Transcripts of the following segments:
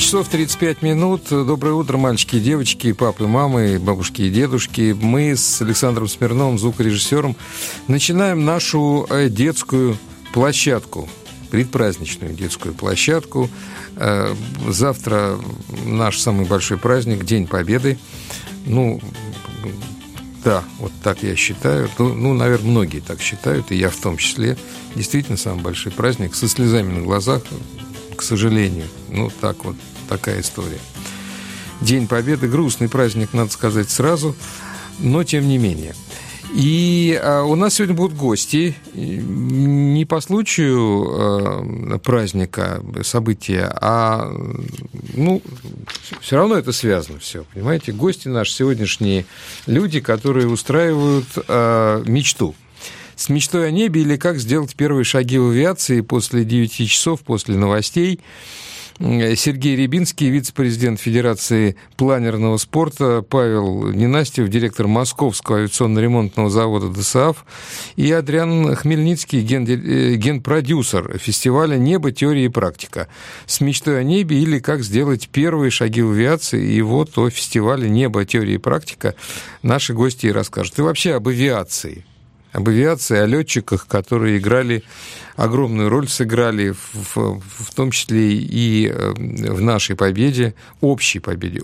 часов 35 минут. Доброе утро, мальчики и девочки, папы, мамы, бабушки и дедушки. Мы с Александром Смирновым, звукорежиссером, начинаем нашу детскую площадку, предпраздничную детскую площадку. Завтра наш самый большой праздник, День Победы. Да, вот так я считаю. Наверное, многие так считают, и я в том числе. Действительно, самый большой праздник, со слезами на глазах, к сожалению. Такая история. День Победы, грустный праздник, надо сказать сразу, но тем не менее. И у нас сегодня будут гости, не по случаю праздника, события, а, все равно это связано все, понимаете? Гости наши сегодняшние люди, которые устраивают мечту. С мечтой о небе или как сделать первые шаги в авиации после 9 часов, после новостей. Сергей Рябинский, вице-президент Федерации планерного спорта, Павел Ненастьев, директор Московского авиационно-ремонтного завода ДСААФ, и Адриан Хмельницкий, генпродюсер фестиваля «Небо. Теория и практика». С мечтой о небе или как сделать первые шаги в авиации. И вот о фестивале «Небо. Теория и практика» наши гости и расскажут. И вообще об авиации. Об авиации, о летчиках, которые огромную роль сыграли, в том числе и в нашей победе, общей победе.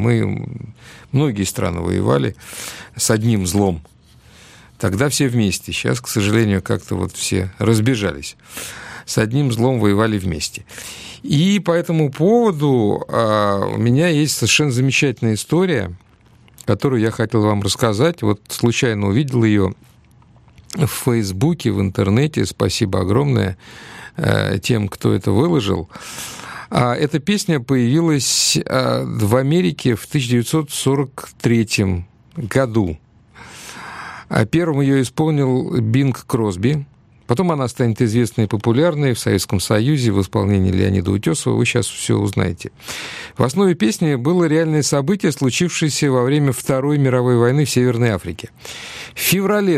Многие страны воевали с одним злом. Тогда все вместе. Сейчас, к сожалению, как-то все разбежались. С одним злом воевали вместе. И по этому поводу у меня есть совершенно замечательная история, которую я хотел вам рассказать. Случайно увидел ее в Фейсбуке, в интернете. Спасибо огромное тем, кто это выложил. Эта песня появилась в Америке в 1943 году. Первым ее исполнил Бинг Кросби. Потом она станет известной и популярной в Советском Союзе в исполнении Леонида Утесова. Вы сейчас все узнаете. В основе песни было реальное событие, случившееся во время Второй мировой войны в Северной Африке. В феврале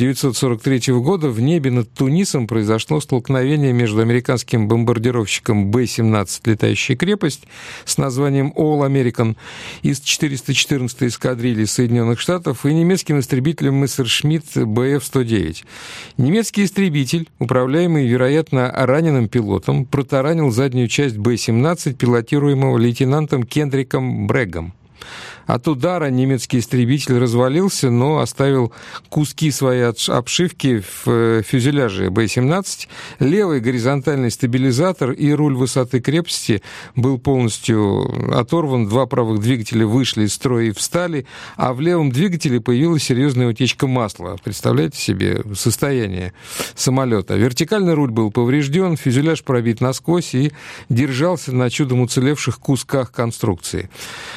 1943 года в небе над Тунисом произошло столкновение между американским бомбардировщиком Б-17 «Летающая крепость» с названием All American из 414-й эскадрильи Соединенных Штатов и немецким истребителем Мессершмитт БФ-109. Немецкий истребитель, управляемый, вероятно, раненым пилотом, протаранил заднюю часть Б-17, пилотируемого лейтенантом Кендриком Брэггом. От удара немецкий истребитель развалился, но оставил куски своей обшивки в фюзеляже Б-17. Левый горизонтальный стабилизатор и руль высоты крепости был полностью оторван. Два правых двигателя вышли из строя и встали, а в левом двигателе появилась серьезная утечка масла. Представляете себе состояние самолета? Вертикальный руль был поврежден, фюзеляж пробит насквозь и держался на чудом уцелевших кусках конструкции.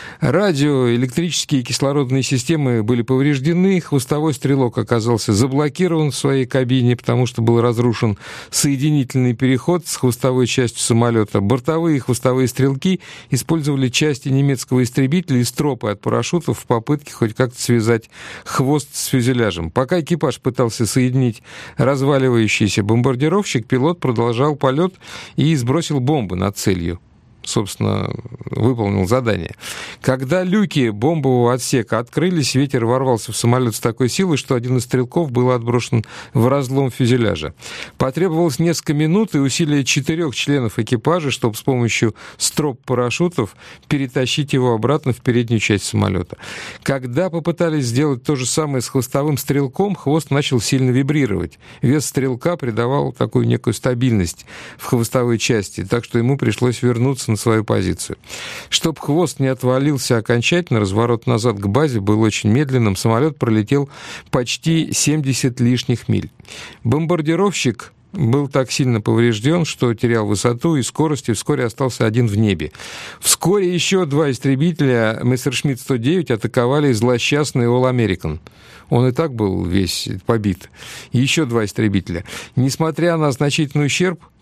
Радио, электрические и кислородные системы были повреждены, хвостовой стрелок оказался заблокирован в своей кабине, потому что был разрушен соединительный переход с хвостовой частью самолета. Бортовые и хвостовые стрелки использовали части немецкого истребителя и стропы от парашютов в попытке хоть как-то связать хвост с фюзеляжем. Пока экипаж пытался соединить разваливающийся бомбардировщик, пилот продолжал полет и сбросил бомбы над целью. Собственно, выполнил задание. Когда люки бомбового отсека открылись, ветер ворвался в самолет с такой силой, что один из стрелков был отброшен в разлом фюзеляжа. Потребовалось несколько минут и усилия 4 членов экипажа, чтобы с помощью строп парашютов перетащить его обратно в переднюю часть самолета. Когда попытались сделать то же самое с хвостовым стрелком, хвост начал сильно вибрировать. Вес стрелка придавал такую некую стабильность в хвостовой части, так что ему пришлось вернуться на свою позицию. Чтобы хвост не отвалился окончательно, разворот назад к базе был очень медленным. Самолет пролетел почти 70 лишних миль. Бомбардировщик был так сильно поврежден, что терял высоту и скорость, и вскоре остался один в небе. Вскоре еще 2 истребителя Мессершмитт-109 атаковали злосчастный All American. Он и так был весь побит. Еще 2 истребителя. Несмотря на значительный ущерб,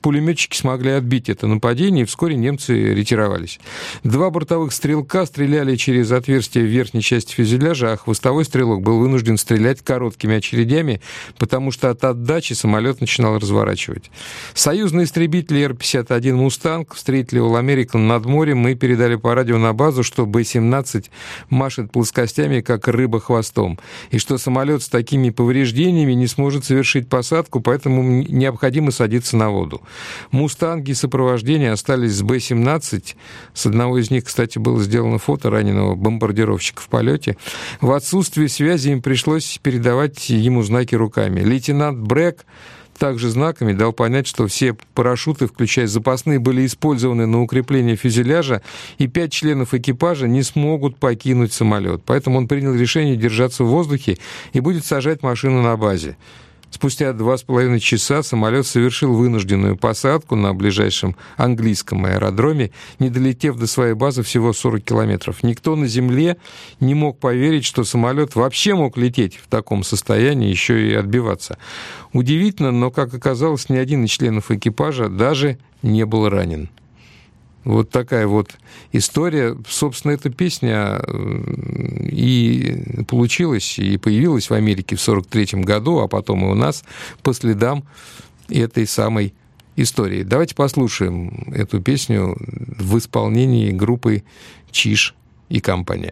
пулеметчики смогли отбить это нападение, и вскоре немцы ретировались. 2 бортовых стрелка стреляли через отверстие в верхней части фюзеляжа, а хвостовой стрелок был вынужден стрелять короткими очередями, потому что от отдачи самолет начинал разворачивать. Союзные истребители Р-51 «Мустанг» встретили All American над морем и передали по радио на базу, что Б-17 машет плоскостями, как рыба хвостом, и что самолет с такими повреждениями не сможет совершить посадку, поэтому необходимо садиться на воду. «Мустанги» сопровождения остались с Б-17. С одного из них, кстати, было сделано фото раненого бомбардировщика в полете. В отсутствие связи им пришлось передавать ему знаки руками. Лейтенант Брэк также знаками дал понять, что все парашюты, включая запасные, были использованы на укрепление фюзеляжа, и 5 членов экипажа не смогут покинуть самолет. Поэтому он принял решение держаться в воздухе и будет сажать машину на базе. Спустя 2,5 часа самолет совершил вынужденную посадку на ближайшем английском аэродроме, не долетев до своей базы всего 40 километров. Никто на земле не мог поверить, что самолет вообще мог лететь в таком состоянии, еще и отбиваться. Удивительно, но, как оказалось, ни один из членов экипажа даже не был ранен. Вот такая вот история. Собственно, эта песня и получилась, и появилась в Америке в 1943 году, а потом и у нас по следам этой самой истории. Давайте послушаем эту песню в исполнении группы «Чиж и компания».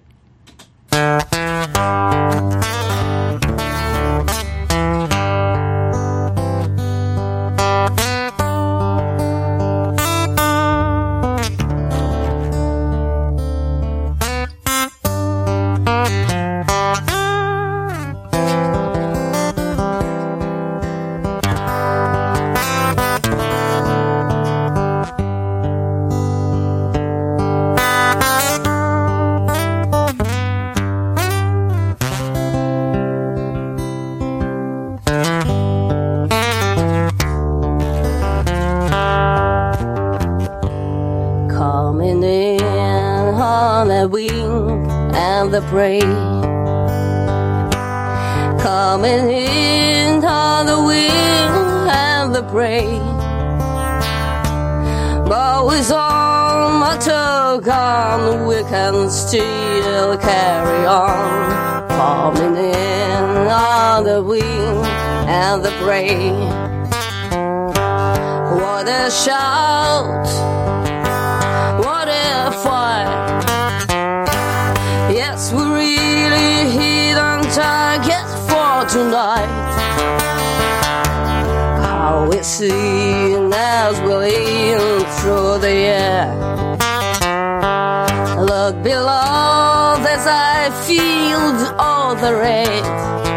The prey coming in on the wing and the prey, but with all my tug on we can still carry on. Coming in on the wing and the prey, what a shout, what a fight. Yes, we really hit on target for tonight. How we see as we lean through the air. Look below as I feel all the rain.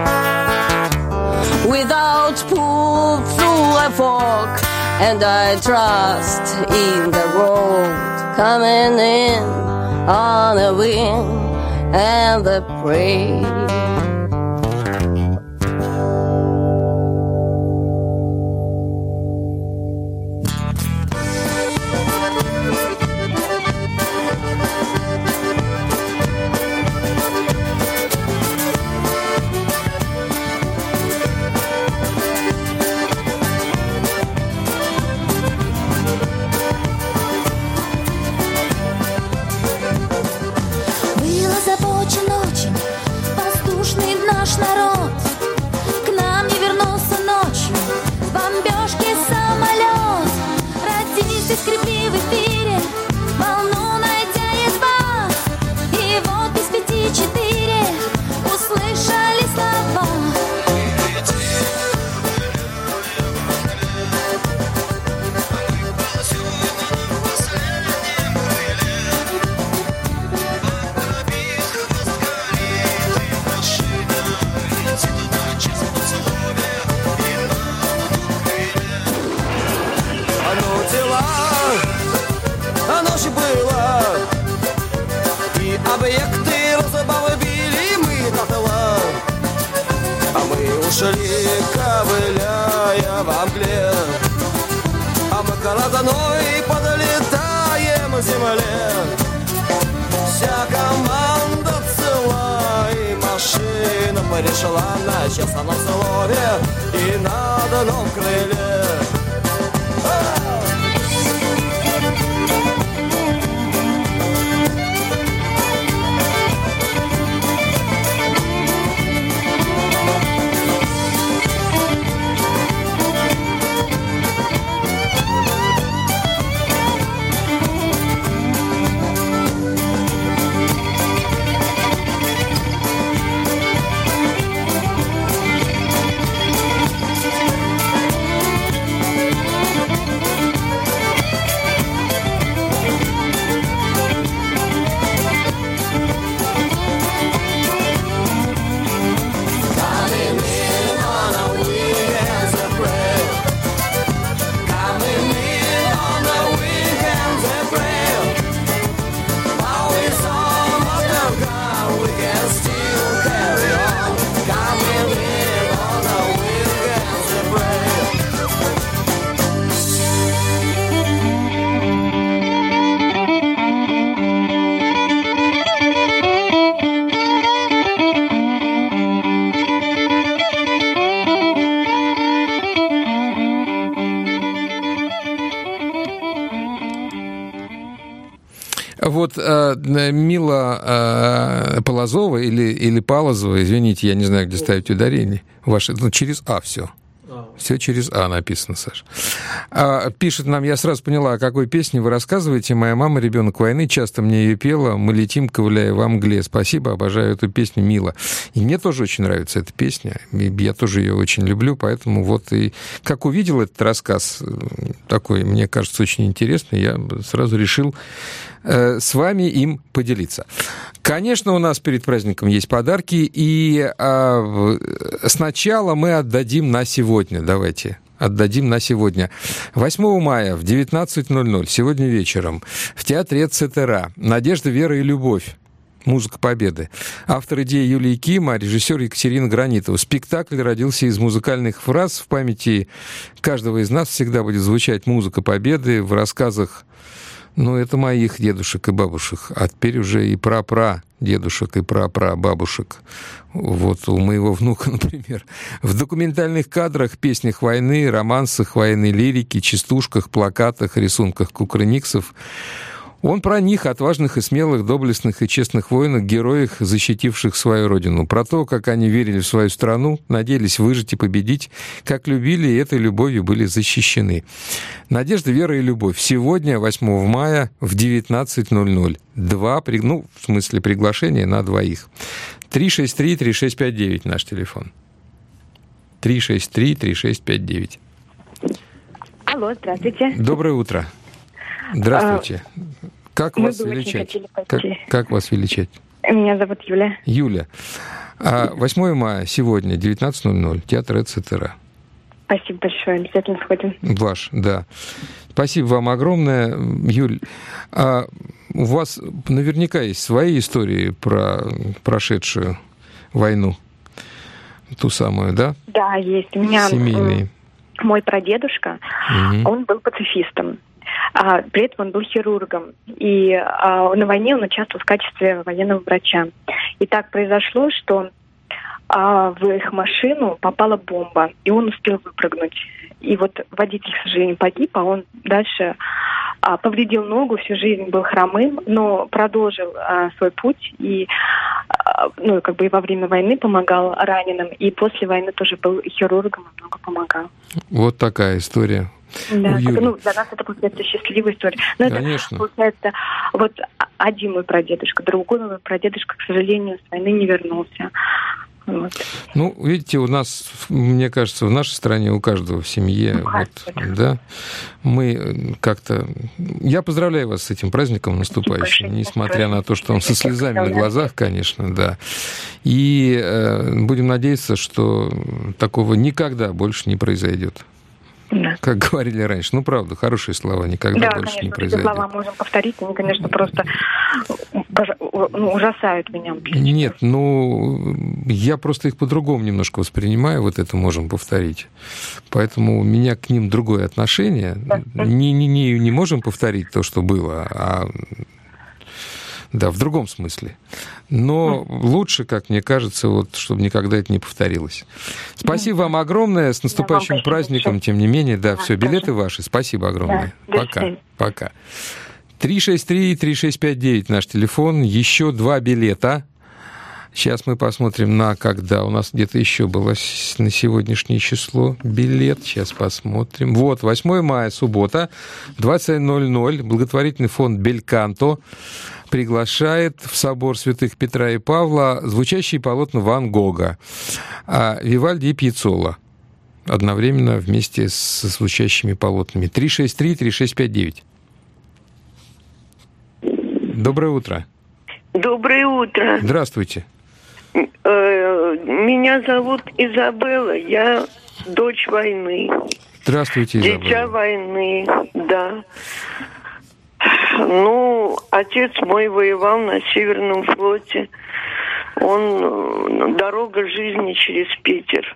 Without pull through a fog, and I trust in the road coming in on a wing and the prey. Скрипли в эфире, волну найдя едва, и вот без 5-4 услышали слова. Объекты разбавили мы дотла, а мы ушли, ковыляя во мгле, а мы коротаной подлетаем к земле. Вся команда цела, и машина пришла на честном слове и на одном крыле. Мила Полозова или Палозова, извините, я не знаю, где ставить ударение. Ваши, через А все. Все через А написано, Саша. Пишет нам, я сразу поняла, о какой песне вы рассказываете. Моя мама, ребенок войны, часто мне ее пела. Мы летим, ковыляя во мгле. Спасибо, обожаю эту песню, Мила. И мне тоже очень нравится эта песня. Я тоже ее очень люблю, поэтому вот и как увидел этот рассказ, такой, мне кажется, очень интересный, я сразу решил с вами им поделиться. Конечно, у нас перед праздником есть подарки, и сначала мы отдадим на сегодня. Давайте отдадим на сегодня. 8 мая в 19:00, сегодня вечером, в театре ЦТРА «Надежда, вера и любовь». «Музыка Победы». Автор идеи Юлия Кима, режиссер Екатерина Гранитова. Спектакль родился из музыкальных фраз. В памяти каждого из нас всегда будет звучать «Музыка Победы» в рассказах. Ну, это моих дедушек и бабушек, а теперь уже и пра-пра-дедушек и пра-пра-бабушек. Вот у моего внука, например. В документальных кадрах, песнях войны, романсах военной лирики, частушках, плакатах, рисунках кукрыниксов. Он про них, отважных и смелых, доблестных и честных воинов, героях, защитивших свою родину. Про то, как они верили в свою страну, надеялись выжить и победить, как любили и этой любовью были защищены. «Надежда, вера и любовь». Сегодня, 8 мая, в 19:00. Приглашение на двоих. 363-3659 наш телефон. 363-3659. Алло, здравствуйте. Доброе утро. Здравствуйте. Как вас величать? Как вас величать? Меня зовут Юля. Юля. 8 мая сегодня, 19:00, театр ЦТРА. Спасибо большое, обязательно сходим. Ваш, да. Спасибо вам огромное, Юль. У вас наверняка есть свои истории про прошедшую войну. Ту самую, да? Да, есть. У меня семейные. Мой прадедушка, он был пацифистом. При этом он был хирургом. И на войне он участвовал в качестве военного врача. И так произошло, что в их машину попала бомба, и он успел выпрыгнуть. И вот водитель, к сожалению, погиб, а он дальше повредил ногу, всю жизнь был хромым, но продолжил свой путь и, и во время войны помогал раненым, и после войны тоже был хирургом и много помогал. Вот такая история. Да, для нас это, получается, счастливая история. Но конечно. Это, получается, вот один мой прадедушка, другой мой прадедушка, к сожалению, с войны не вернулся. Вот. Ну, видите, у нас, мне кажется, в нашей стране у каждого в семье, да, мы как-то... Я поздравляю вас с этим праздником наступающим, несмотря на то, что он со слезами на глазах, конечно, да. И будем надеяться, что такого никогда больше не произойдет. Да. Как говорили раньше. Ну, правда, хорошие слова никогда больше конечно, не произойдет. Да, слова можем повторить, они, конечно, просто ужасают меня. Нет, я просто их по-другому немножко воспринимаю, вот это можем повторить. Поэтому у меня к ним другое отношение. Да. Не можем повторить то, что было, да, в другом смысле. Но лучше, как мне кажется, вот, чтобы никогда это не повторилось. Спасибо вам огромное. С наступающим праздником, тем не менее. Да, все, билеты ваши. Спасибо огромное. Да, пока. 363-3659 наш телефон. Еще 2 билета. Сейчас мы посмотрим когда. У нас где-то еще было на сегодняшнее число билет. Сейчас посмотрим. Вот, 8 мая, суббота, 20:00. Благотворительный фонд «Бельканто» приглашает в собор святых Петра и Павла звучащие полотна Ван Гога, Вивальди и Пьяццола одновременно вместе со звучащими полотнами. 363-3659. Доброе утро. Доброе утро. Здравствуйте. Меня зовут Изабелла, я дочь войны. Здравствуйте, Изабелла. Дитя войны, да. Отец мой воевал на Северном флоте. Он дорога жизни через Питер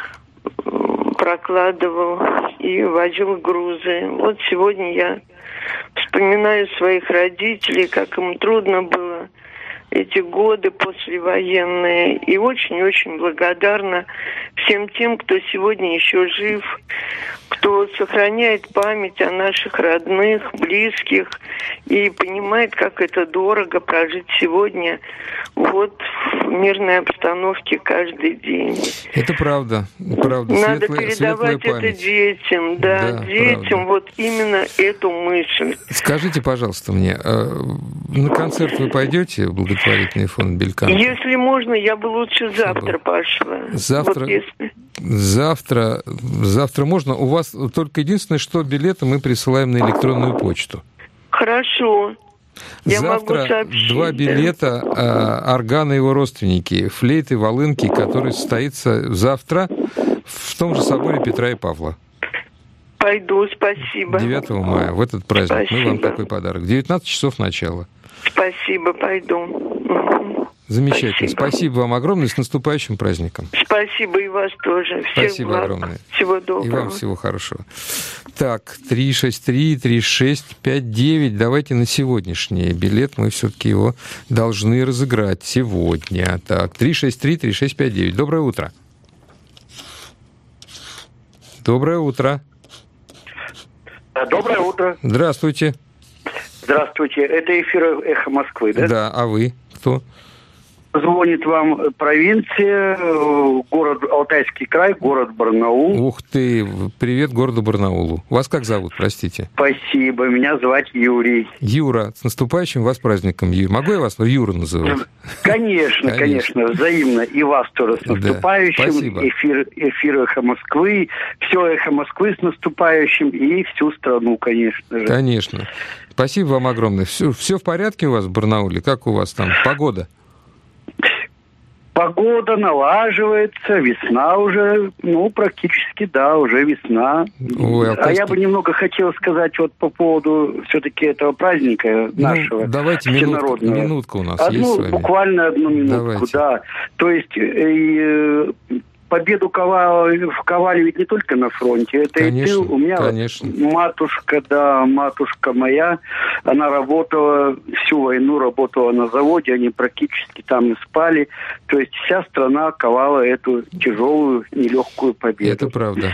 прокладывал и возил грузы. Вот сегодня я вспоминаю своих родителей, как им трудно было эти годы послевоенные. И очень-очень благодарна всем тем, кто сегодня еще жив, кто что сохраняет память о наших родных, близких и понимает, как это дорого прожить сегодня вот в мирной обстановке каждый день. Это правда. Надо передавать это детям, детям правда. вот именно эту мысль. Скажите, пожалуйста, мне, на концерт вы пойдете в благотворительный фонд Бельканто? Если можно, я бы лучше завтра пошла. Завтра? Вот если... Завтра можно. У вас только единственное, что билеты мы присылаем на электронную почту. Хорошо. Я завтра могу сообщить, 2 билета органа и его родственники, флейты, волынки, который состоится завтра в том же соборе Петра и Павла. Пойду, спасибо. 9 мая, в этот праздник. Спасибо. Мы вам такой подарок. 19 часов начала. Спасибо, пойду. Замечательно. Спасибо вам огромное. С наступающим праздником. Спасибо и вас тоже. Всех Спасибо благ. огромное. Всего доброго. И вам всего хорошего. Так, 363-3659. Давайте на сегодняшний билет. Мы все-таки его должны разыграть сегодня. Так, 363-3659. Доброе утро. Доброе утро. Доброе утро. Здравствуйте. Здравствуйте. Это эфир «Эхо Москвы», да? Да, а вы кто? Звонит вам провинция, город Алтайский край, город Барнаул. Ух ты, привет городу Барнаулу. Вас как зовут, простите? Спасибо, меня звать Юрий. Юра, с наступающим вас праздником, Юрий. Могу я вас Юра называть? Конечно, взаимно. И вас тоже с наступающим. Да, спасибо. Эфир «Эхо Москвы». Все «Эхо Москвы» с наступающим и всю страну, конечно же. Конечно. Спасибо вам огромное. Все в порядке у вас в Барнауле? Как у вас там погода? Погода налаживается, весна уже, практически, да, уже весна. Ой, я бы немного хотел сказать вот по поводу все-таки этого праздника нашего. Давайте минутка у нас есть с вами. Буквально одну минутку, давайте. Да. То есть победу ковали ведь не только на фронте. Это конечно, и ты. У меня матушка моя, она работала, всю войну работала на заводе, они практически там и спали. То есть вся страна ковала эту тяжелую, нелегкую победу. Это правда.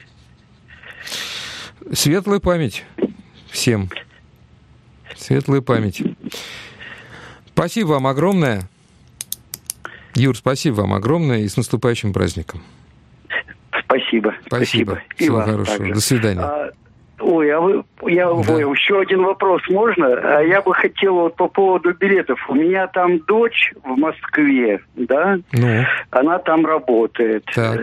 Светлая память всем. Светлая память. Спасибо вам огромное. Юр, спасибо вам огромное и с наступающим праздником. Спасибо. Всего хорошего. Также. До свидания. Еще один вопрос можно? Я бы хотел вот по поводу билетов. У меня там дочь в Москве, да? Она там работает. Так.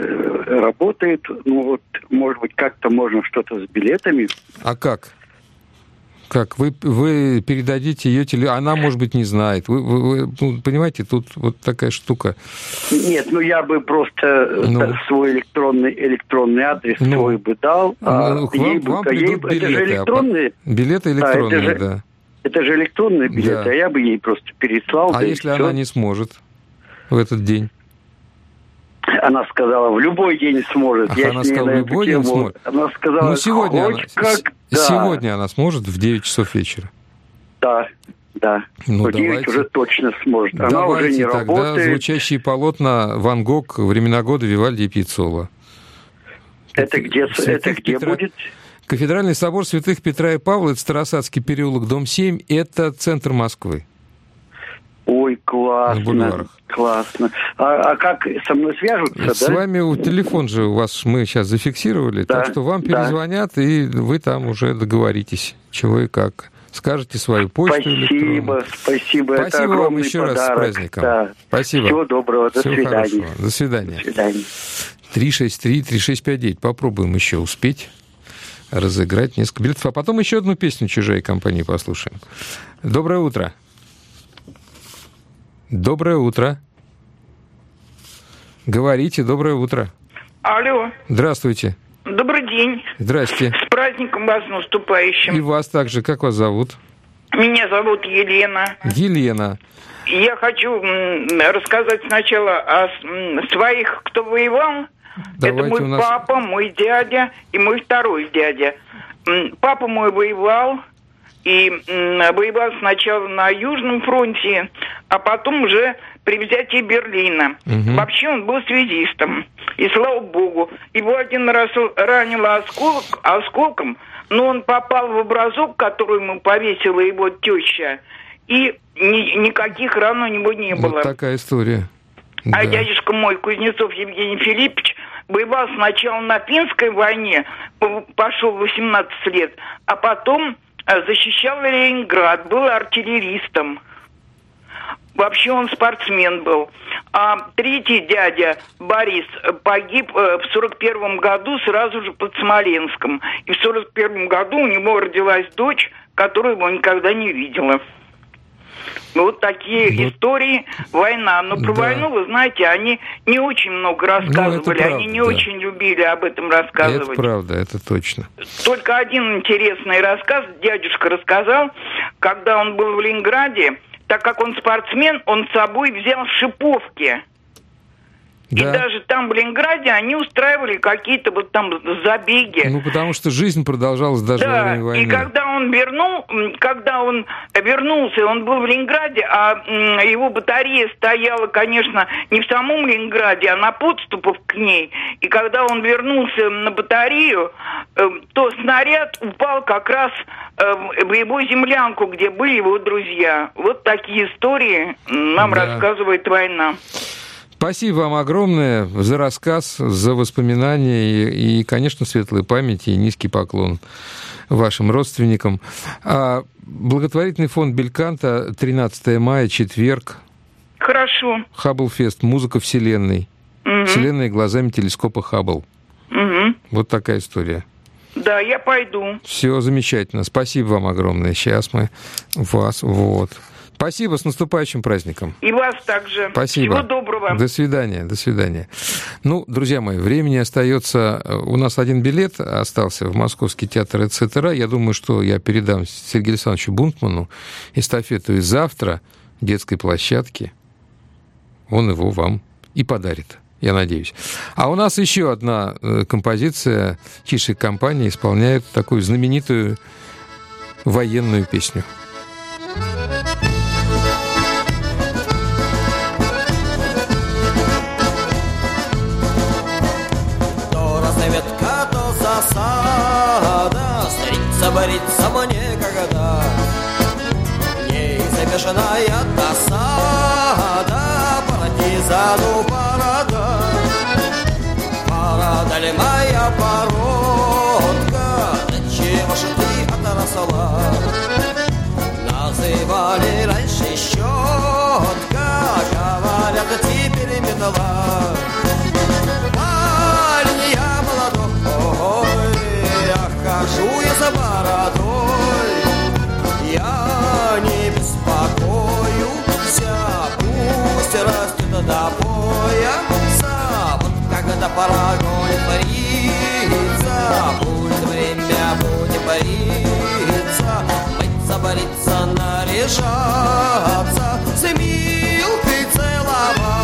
Может быть, как-то можно что-то с билетами. А как? Как? Вы передадите ее телефон, она, может быть, не знает. Вы понимаете, тут вот такая штука. Нет, я бы просто свой электронный адрес свой бы дал. Вам придут билеты. Это же электронные? Билеты электронные, да. Это же электронные билеты, а я бы ей просто переслал. А если она не сможет в этот день? Она сказала, в любой день сможет. Она сказала, в любой день сможет? Она сказала, сегодня она сможет в 9 часов вечера? Да. В 9 уже точно сможет. Она уже не тогда работает. Звучащие полотна Ван Гог, времена года, Вивальди и Пиццола. Это где будет? Кафедральный собор святых Петра и Павла, это Старосадский переулок, дом 7, это центр Москвы. Ой, классно. А как со мной свяжутся, С вами телефон же у вас мы сейчас зафиксировали, так что вам перезвонят, и вы там уже договоритесь, чего и как. Скажете свою почту электронную. Спасибо. Это вам еще подарок. раз с праздником. Да. Спасибо. Всего доброго. До свидания. Хорошего. До свидания. 363-3659. Попробуем еще успеть разыграть несколько билетов. А потом еще одну песню «Чужая компания» послушаем. Доброе утро. Доброе утро. Говорите, доброе утро. Алло. Здравствуйте. Добрый день. Здрасте. С праздником вас наступающим. И вас также. Как вас зовут? Меня зовут Елена. Елена. Я хочу рассказать сначала о своих, кто воевал. Давайте. Это мой папа, мой дядя и мой второй дядя. Папа мой воевал. И воевал сначала на Южном фронте, а потом уже при взятии Берлина. Вообще он был связистом. И слава богу, его один раз ранило осколком, но он попал в образок, который ему повесила его теща, и никаких ран у него не было. Вот такая история. А дядюшка мой, Кузнецов Евгений Филиппович, воевал сначала на Финской войне, пошел 18 лет, а потом защищал Ленинград, был артиллеристом. Вообще он спортсмен был. А третий дядя, Борис, погиб в 41 году сразу же под Смоленском. И в 41 году у него родилась дочь, которую его никогда не видела. Вот такие истории, война. Но про войну, вы знаете, они не очень много рассказывали. Правда, они не очень любили об этом рассказывать. Это правда, это точно. Только один интересный рассказ дядюшка рассказал, когда он был в Ленинграде. Так как он спортсмен, он с собой взял шиповки. Да. И даже там, в Ленинграде, они устраивали какие-то вот там забеги. Ну, потому что жизнь продолжалась даже во время войны. И когда он вернулся, он был в Ленинграде, а его батарея стояла, конечно, не в самом Ленинграде, а на подступах к ней. И когда он вернулся на батарею, то снаряд упал как раз в его землянку, где были его друзья. Вот такие истории нам рассказывает война. Спасибо вам огромное за рассказ, за воспоминания и, конечно, светлой памяти и низкий поклон вашим родственникам. Благотворительный фонд Бельканто, 13 мая, четверг. Хорошо. Хаббл-фест, музыка Вселенной. Вселенная глазами телескопа Хаббл. Вот такая история. Да, я пойду. Все замечательно. Спасибо вам огромное. Сейчас мы вас... Вот. Спасибо, с наступающим праздником. И вас также. Спасибо. Всего доброго. До свидания, до свидания. Ну, друзья мои, времени остается... У нас один билет остался в Московский театр ЭЦТРА. Я думаю, что я передам Сергею Александровичу Бунтману эстафету, и завтра в детской площадке он его вам и подарит. Я надеюсь. А у нас еще одна композиция. Чижик компания исполняет такую знаменитую военную песню. Засада, стариться, бориться мне когда неизбежная досада, партизану парада. Парада ли моя породка, да чего ж ты отросла? Называли раньше щетка, говорят, теперь металла. Хожу я за бородой, я не беспокоюсь, пусть растет до пояса. Вот когда пора париться, пусть время будет париться, мыться, бориться, наряжаться, с Милкой целоваться.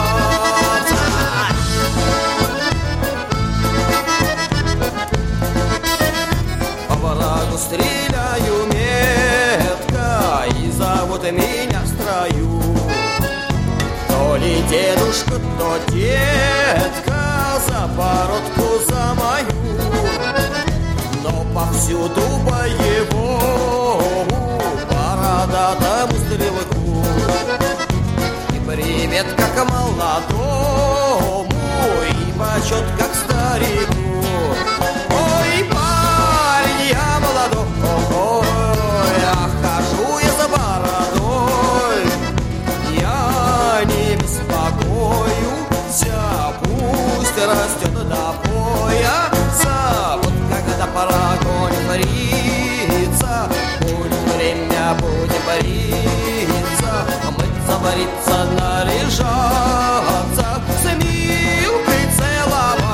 Стреляю метко, и зовут меня в строю. То ли дедушка, то детка, за бородку за мою. Но повсюду боевому, бородатому стрелку. И привет как молодому, и почет как старику. Ой, я молодой, хожу я за бородой, я не беспокоюсь, пусть растет до пояса. Вот когда пора париться, пусть время будет париться, мыться, бориться, наряжаться, с Милкой целоваться.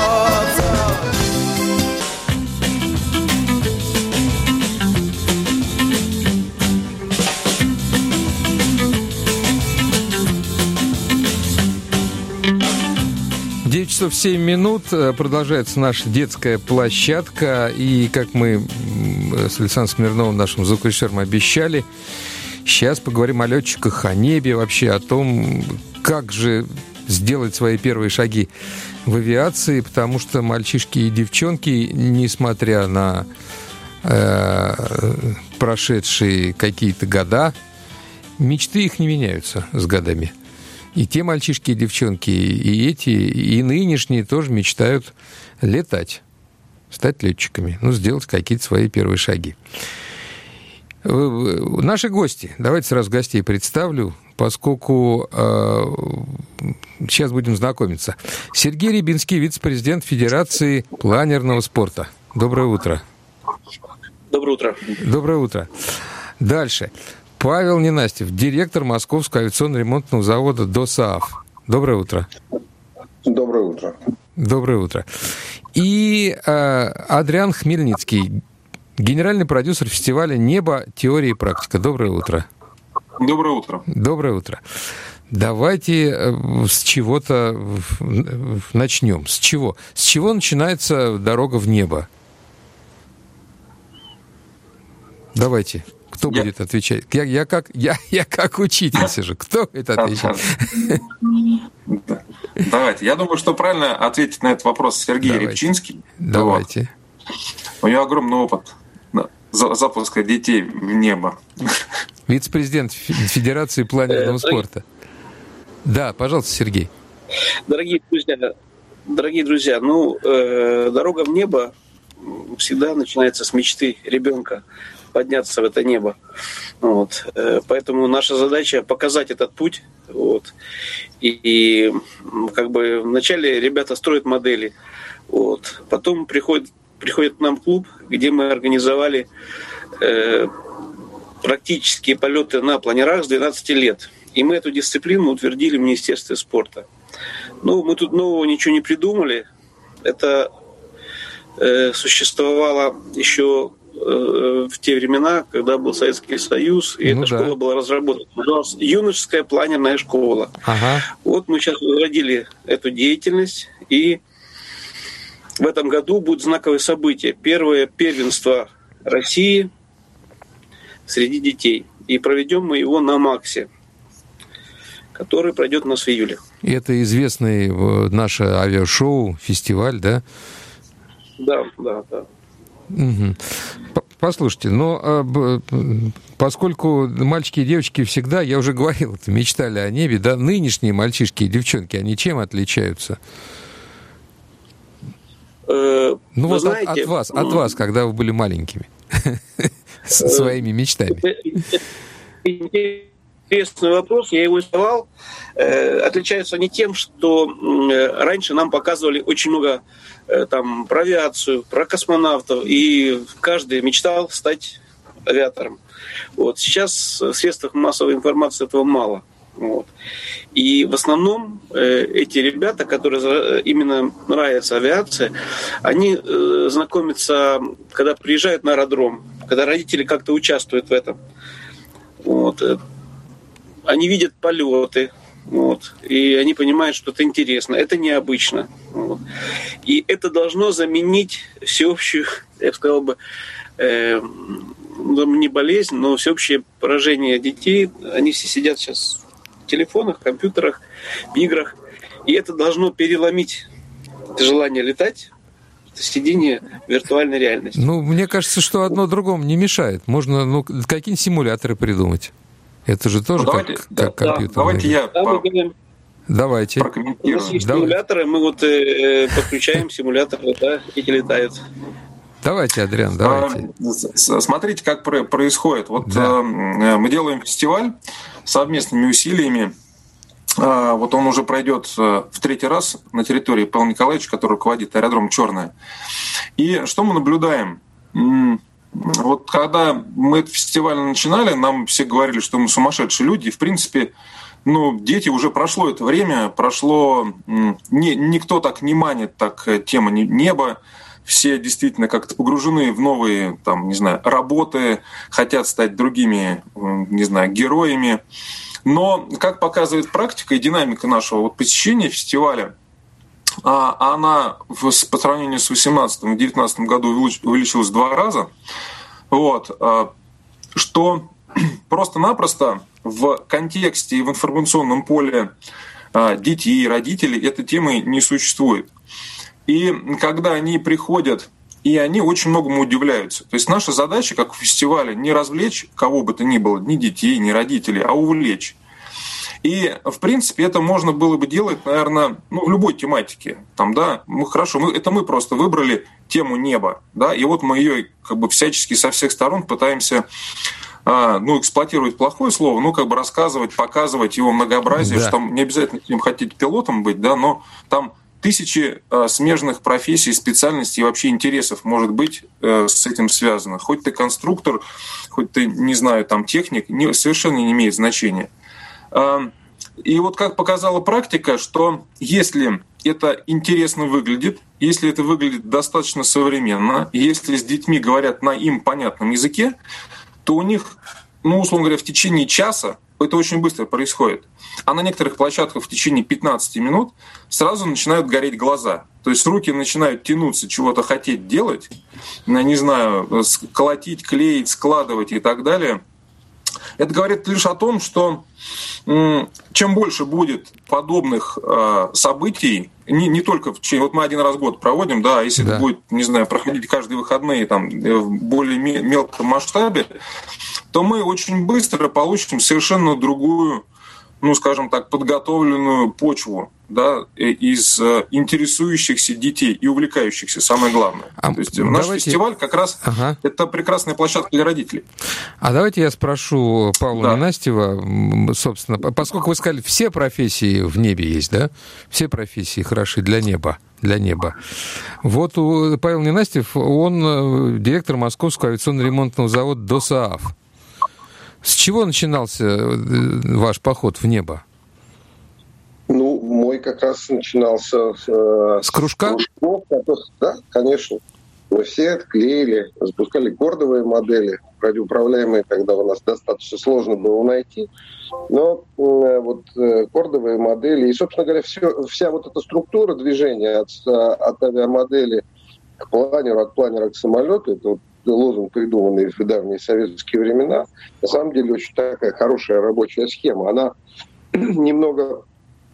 Часов 7 минут. Продолжается наша детская площадка. И, как мы с Александром Смирновым, нашим звукорежиссером, обещали, сейчас поговорим о летчиках, о небе, вообще о том, как же сделать свои первые шаги в авиации, потому что мальчишки и девчонки, несмотря на прошедшие какие-то года, мечты их не меняются с годами. И те мальчишки и девчонки, и эти, и нынешние тоже мечтают летать, стать летчиками, сделать какие-то свои первые шаги. Наши гости, давайте сразу гостей представлю, поскольку сейчас будем знакомиться. Сергей Рябинский, вице-президент Федерации планерного спорта. Доброе утро. Доброе утро. Доброе утро. Дальше. Павел Ненастьев, директор Московского авиационно-ремонтного завода ДОСААФ. Доброе утро. Доброе утро. Доброе утро. И Адриан Хмельницкий, генеральный продюсер фестиваля «Небо. Теория и практика». Доброе утро. Доброе утро. Доброе утро. Давайте с чего-то начнем. С чего? С чего начинается дорога в небо? Давайте. Кто будет отвечать? Я как учитель сижу. Кто это отвечает? Давайте. Я думаю, что правильно ответить на этот вопрос Сергей Рябчинский. Давайте. У него огромный опыт запуска детей в небо. Вице-президент Федерации планерного спорта. Да, пожалуйста, Сергей. Дорогие друзья, дорога в небо всегда начинается с мечты ребенка подняться в это небо. Поэтому наша задача показать этот путь. И вначале ребята строят модели. Потом приходит к нам клуб, где мы организовали практические полеты на планерах с 12 лет. И мы эту дисциплину утвердили в Министерстве спорта. Мы тут нового ничего не придумали. Это существовало еще в те времена, когда был Советский Союз, и эта школа была разработана. Называлась юношеская планерная школа. Ага. Мы сейчас возродили эту деятельность, и в этом году будет знаковое событие. Первое первенство России среди детей. И проведем мы его на МАКСе, который пройдет у нас в июле. И это известный наше авиашоу, фестиваль, да? Да. Угу. Послушайте, поскольку мальчики и девочки всегда, я уже говорил, мечтали о небе, да, нынешние мальчишки и девчонки, они чем отличаются? Знаете, от вас, когда вы были маленькими, со своими мечтами. Интересный вопрос, я его задавал. Отличаются они тем, что раньше нам показывали очень много про авиацию, про космонавтов, и каждый мечтал стать авиатором. Сейчас в средствах массовой информации этого мало. И в основном эти ребята, которые именно нравится авиация, они знакомятся, когда приезжают на аэродром, когда родители как-то участвуют в этом. Они видят полеты, и они понимают, что это интересно, это необычно. И это должно заменить всеобщую, я бы сказал бы, не болезнь, но всеобщее поражение детей. Они все сидят сейчас в телефонах, компьютерах, в играх. И это должно переломить желание летать, сидение в виртуальной реальности. Мне кажется, что одно другому не мешает. Можно какие-нибудь симуляторы придумать. Это же тоже как компьютер. Давайте я Давайте. У нас есть симуляторы, мы подключаем симуляторы, дети летают. Давайте, Адриан, давайте. Смотрите, как происходит. Мы делаем фестиваль совместными усилиями. Он уже пройдет в 3-й раз на территории Павла Николаевича, который руководит аэродром «Черное». И что мы наблюдаем? Когда мы этот фестиваль начинали, нам все говорили, что мы сумасшедшие люди. И, в принципе, дети, уже прошло это время, никто так не манит, тема неба. Все действительно как-то погружены в новые, работы, хотят стать другими, героями. Но, как показывает практика и динамика нашего посещения фестиваля, она по сравнению с 2018 и 2019 году увеличилась в 2 раза. Что просто-напросто в контексте и в информационном поле детей, родителей этой темы не существует. И когда они приходят, и они очень многому удивляются. То есть наша задача, как в фестивале, не развлечь кого бы то ни было, ни детей, ни родителей, а увлечь. И, в принципе, это можно было бы делать, наверное, в любой тематике. Там, да, мы просто выбрали тему неба, да, и вот мы ее всячески со всех сторон пытаемся эксплуатировать плохое слово, рассказывать, показывать его многообразие, да. Что там не обязательно им хотеть пилотом быть, да, но там тысячи смежных профессий, специальностей и вообще интересов может быть с этим связано. Хоть ты конструктор, хоть ты, не знаю, там техник, совершенно не имеет значения. И вот как показала практика, что если это интересно выглядит, если это выглядит достаточно современно, если с детьми говорят на им понятном языке, то у них, условно говоря, в течение часа, это очень быстро происходит, а на некоторых площадках в течение 15 минут сразу начинают гореть глаза. То есть руки начинают тянуться, чего-то хотеть делать, не знаю, колотить, клеить, складывать и так далее. Это говорит лишь о том, что чем больше будет подобных событий, не только вот мы один раз в год проводим, да, если это будет, не знаю, проходить каждые выходные там, в более мелком масштабе, то мы очень быстро получим совершенно другую, скажем так, подготовленную почву, да, из интересующихся детей и увлекающихся, самое главное. То есть наш фестиваль как раз это прекрасная площадка для родителей. А давайте я спрошу Павла Ненастьева, собственно, поскольку вы сказали, все профессии в небе есть, да? Все профессии хороши для неба. Вот Павел Ненастьев, он директор Московского авиационно-ремонтного завода ДОСААФ. С чего начинался ваш поход в небо? Мой как раз начинался с кружка? Да, конечно. Мы все клеили, запускали кордовые модели, радиоуправляемые, когда у нас достаточно сложно было найти. Но кордовые модели и, собственно говоря, вся вот эта структура движения от авиамодели к планеру, от планера к самолету, это лозунг, придуманный в давние советские времена, на самом деле очень такая хорошая рабочая схема. Она немного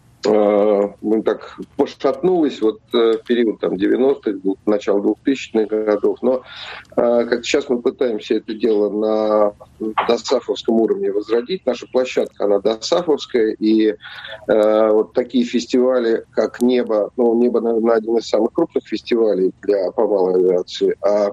пошатнулась в период 90-х, начало 2000-х годов, но как сейчас мы пытаемся это дело на досафовском уровне возродить. Наша площадка, она досафовская, и вот такие фестивали, как «Небо», «Небо», наверное, один из самых крупных фестивалей по малой авиации, а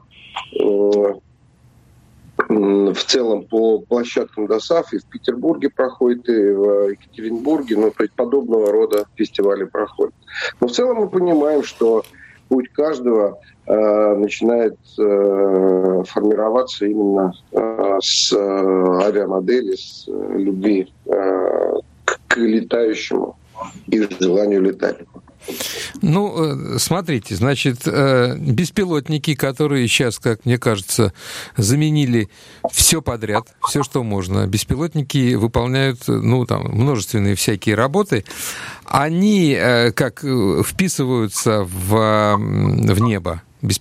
в целом по площадкам ДОСААФ и в Петербурге проходит, и в Екатеринбурге, то есть подобного рода фестивали проходят. Но в целом мы понимаем, что путь каждого начинает формироваться именно с авиамодели, с любви к летающему и желанию летать. Смотрите, значит, беспилотники, которые сейчас, как мне кажется, заменили все подряд, все, что можно. Беспилотники выполняют, множественные всякие работы. Они как вписываются в небо?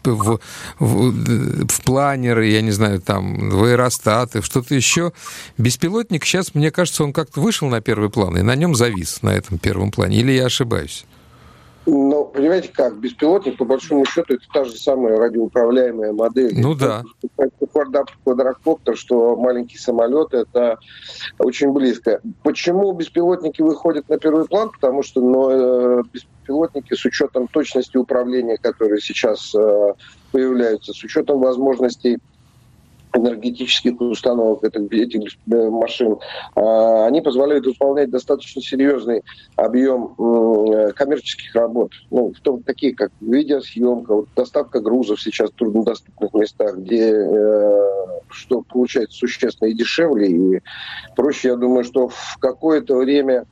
В планеры, я не знаю, в аэростаты, в что-то еще. Беспилотник сейчас, мне кажется, он как-то вышел на первый план и на нем завис, на этом первом плане. Или я ошибаюсь? Понимаете как, беспилотник, по большому счету, это та же самая радиоуправляемая модель. Да. Квадрокоптер, что маленький самолет, это очень близко. Почему беспилотники выходят на первый план? Потому что беспилотники с учетом точности управления, которые сейчас появляются, с учетом возможностей энергетических установок этих машин, они позволяют выполнять достаточно серьезный объем коммерческих работ. Такие как видеосъемка, доставка грузов сейчас в труднодоступных местах, где что получается существенно и дешевле, и проще. Я думаю, что в какое-то время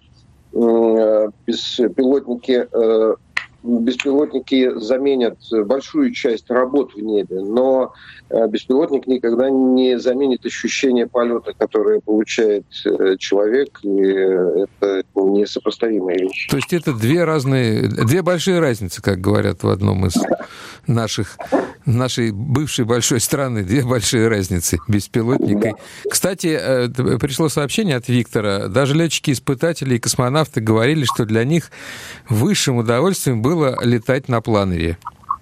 беспилотники заменят большую часть работ в небе, но беспилотник никогда не заменит ощущение полета, которое получает человек, и это несопоставимые вещи. То есть это две большие разницы, как говорят в одном из наших нашей бывшей большой страны две большие разницы. Беспилотник и... Кстати, пришло сообщение от Виктора. Даже летчики-испытатели и космонавты говорили, что для них высшим удовольствием было летать на планере.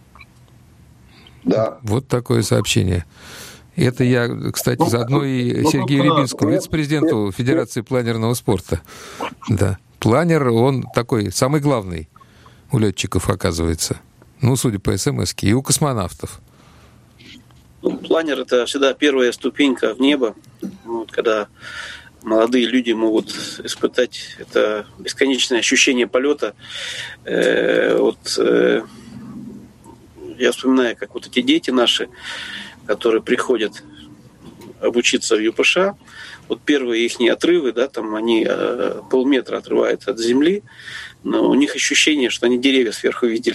Да. Вот такое сообщение. Это я, кстати, заодно и Сергею Рябинскому, вице-президенту Федерации планерного спорта. Да. Планер, он такой, самый главный у летчиков, оказывается. Ну, судя по СМС-ке, и у космонавтов. Планер – это всегда первая ступенька в небо. Вот, когда молодые люди могут испытать это бесконечное ощущение полета. Я вспоминаю, как вот эти дети наши, которые приходят обучиться в ЮПШ, вот первые их отрывы, да, там они полметра отрываются от земли, но у них ощущение, что они деревья сверху видели.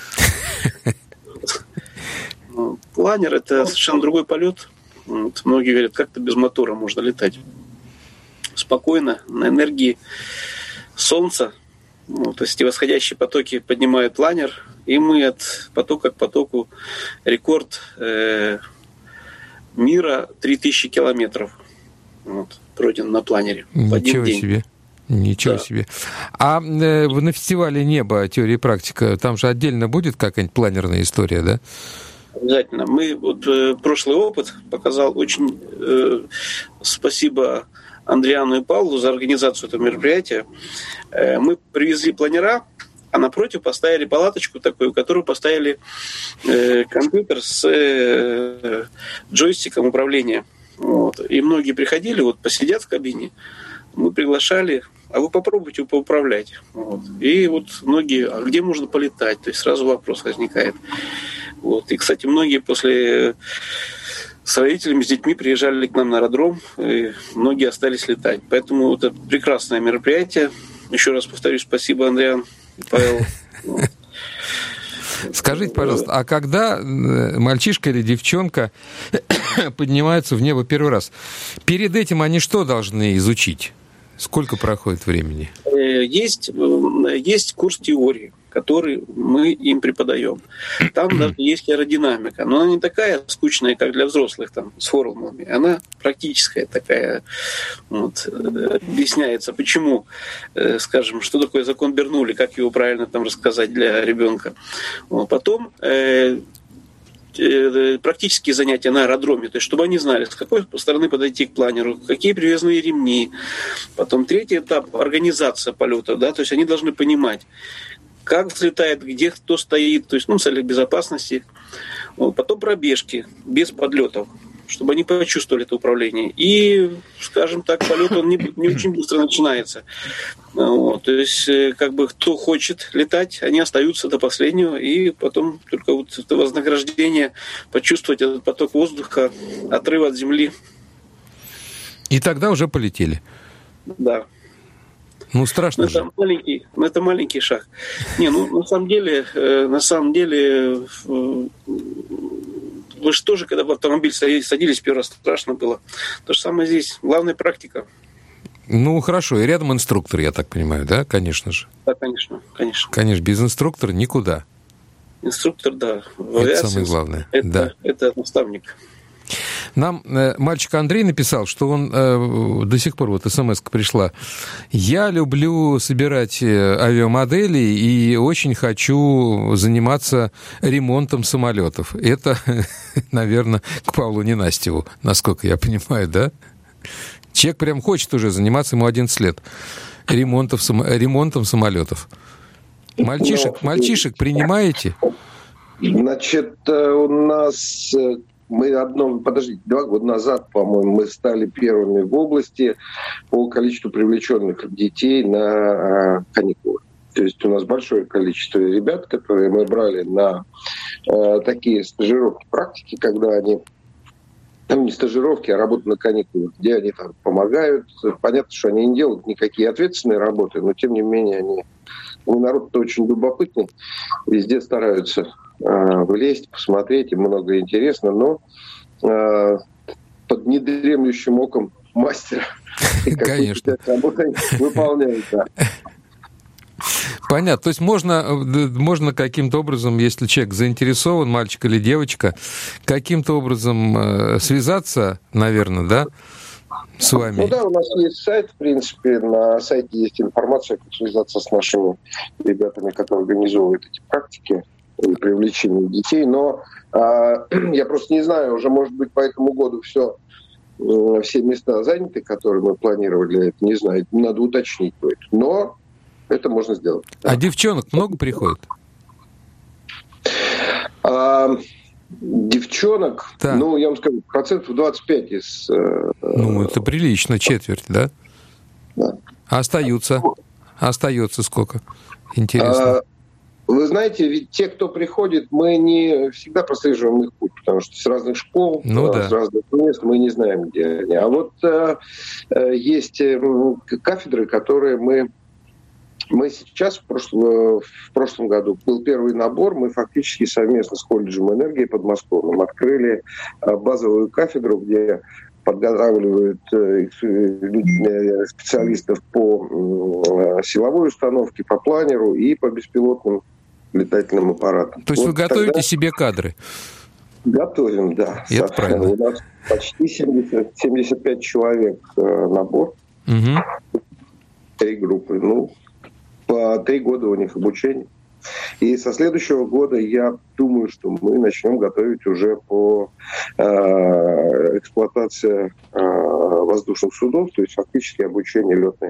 Планер – это совершенно другой полет. Вот, многие говорят, как-то без мотора можно летать. Спокойно, на энергии солнца. То есть восходящие потоки поднимают планер, и мы от потока к потоку рекорд мира 3000 километров пройден на планере. Ничего себе. Ничего себе. А на фестивале «Небо. Теория и практика» там же отдельно будет какая-нибудь планерная история, да? Обязательно. Прошлый опыт показал очень... спасибо Андриану и Павлу за организацию этого мероприятия. Мы привезли планера, а напротив поставили палаточку такую, в которую поставили компьютер с джойстиком управления. Вот. И многие приходили, посидят в кабине, мы приглашали, а вы попробуйте поуправлять. Вот. И многие, а где можно полетать? То есть сразу вопрос возникает. Вот. И, кстати, многие с родителями, с детьми приезжали к нам на аэродром, и многие остались летать. Поэтому это прекрасное мероприятие. Еще раз повторюсь, спасибо, Андриан и Павел. Скажите, пожалуйста, а когда мальчишка или девчонка поднимаются в небо первый раз, перед этим они что должны изучить? Сколько проходит времени? Есть курс теории, который мы им преподаем. Там даже есть аэродинамика, но она не такая скучная, как для взрослых, там, с формулами. Она практическая такая. Объясняется, почему, скажем, что такое закон Бернулли, как его правильно там рассказать для ребенка. Потом практические занятия на аэродроме, то есть чтобы они знали, с какой стороны подойти к планеру, какие привязные ремни. Потом третий этап – организация полета, да, то есть они должны понимать, как взлетает, где кто стоит, то есть, в целях безопасности. Потом пробежки без подлетов, чтобы они почувствовали это управление. И, скажем так, полет он не очень быстро начинается. То есть, кто хочет летать, они остаются до последнего, и потом только это вознаграждение, почувствовать этот поток воздуха, отрыв от земли. И тогда уже полетели. Да. Страшно же. Это маленький шаг. На самом деле, вы же тоже, когда в автомобиль садились, первый раз страшно было. То же самое здесь. Главная практика. Хорошо. И рядом инструктор, я так понимаю, да, конечно же? Да, конечно. Конечно, без инструктора никуда. Инструктор, да. Это самое главное. Это наставник. Нам мальчик Андрей написал, что он до сих пор, смс-ка пришла, я люблю собирать авиамодели и очень хочу заниматься ремонтом самолетов. Это, наверное, к Павлу Ненастьеву, насколько я понимаю, да? Человек прям хочет уже заниматься, ему 11 лет, ремонтом самолетов. Мальчишек принимаете? Значит, у нас... Мы 2 года назад, по-моему, мы стали первыми в области по количеству привлеченных детей на каникулы. То есть у нас большое количество ребят, которые мы брали на такие стажировки, практики, когда они, не стажировки, а работа на каникулах, где они там помогают. Понятно, что они не делают никакие ответственные работы, но тем не менее народ-то очень любопытный, везде стараются влезть, посмотреть, им много интересно, но под недремлющим оком мастера. Конечно. Работу выполняют, да. Понятно. То есть можно каким-то образом, если человек заинтересован, мальчик или девочка, каким-то образом связаться, наверное, да, с вами? Ну да, у нас есть сайт, в принципе, на сайте есть информация, как связаться с нашими ребятами, которые организовывают эти практики и привлечение детей, но я просто не знаю, уже, может быть, по этому году все места заняты, которые мы планировали, это не знаю, надо уточнить будет, но это можно сделать. А девчонок много приходит? Девчонок, да. Ну, я вам скажу, 25% из... Ну, это прилично, четверть, да? Да. А остаются сколько? Интересно. Вы знаете, ведь те, кто приходит, мы не всегда прослеживаем их путь, потому что с разных школ, с разных мест мы не знаем, где они. А вот есть кафедры, которые мы сейчас, в прошлом году был первый набор, мы фактически совместно с колледжем энергии подмосковным открыли базовую кафедру, где подготавливают специалистов по силовой установке, по планеру и по беспилотным летательным аппаратам. То есть вы готовите себе кадры? Готовим, да. Это правильно. У нас почти 75 человек набор. Угу. 3 группы. Ну, по 3 года у них обучение. И со следующего года я думаю, что мы начнем готовить уже по эксплуатации воздушных судов, то есть фактически обучение летное.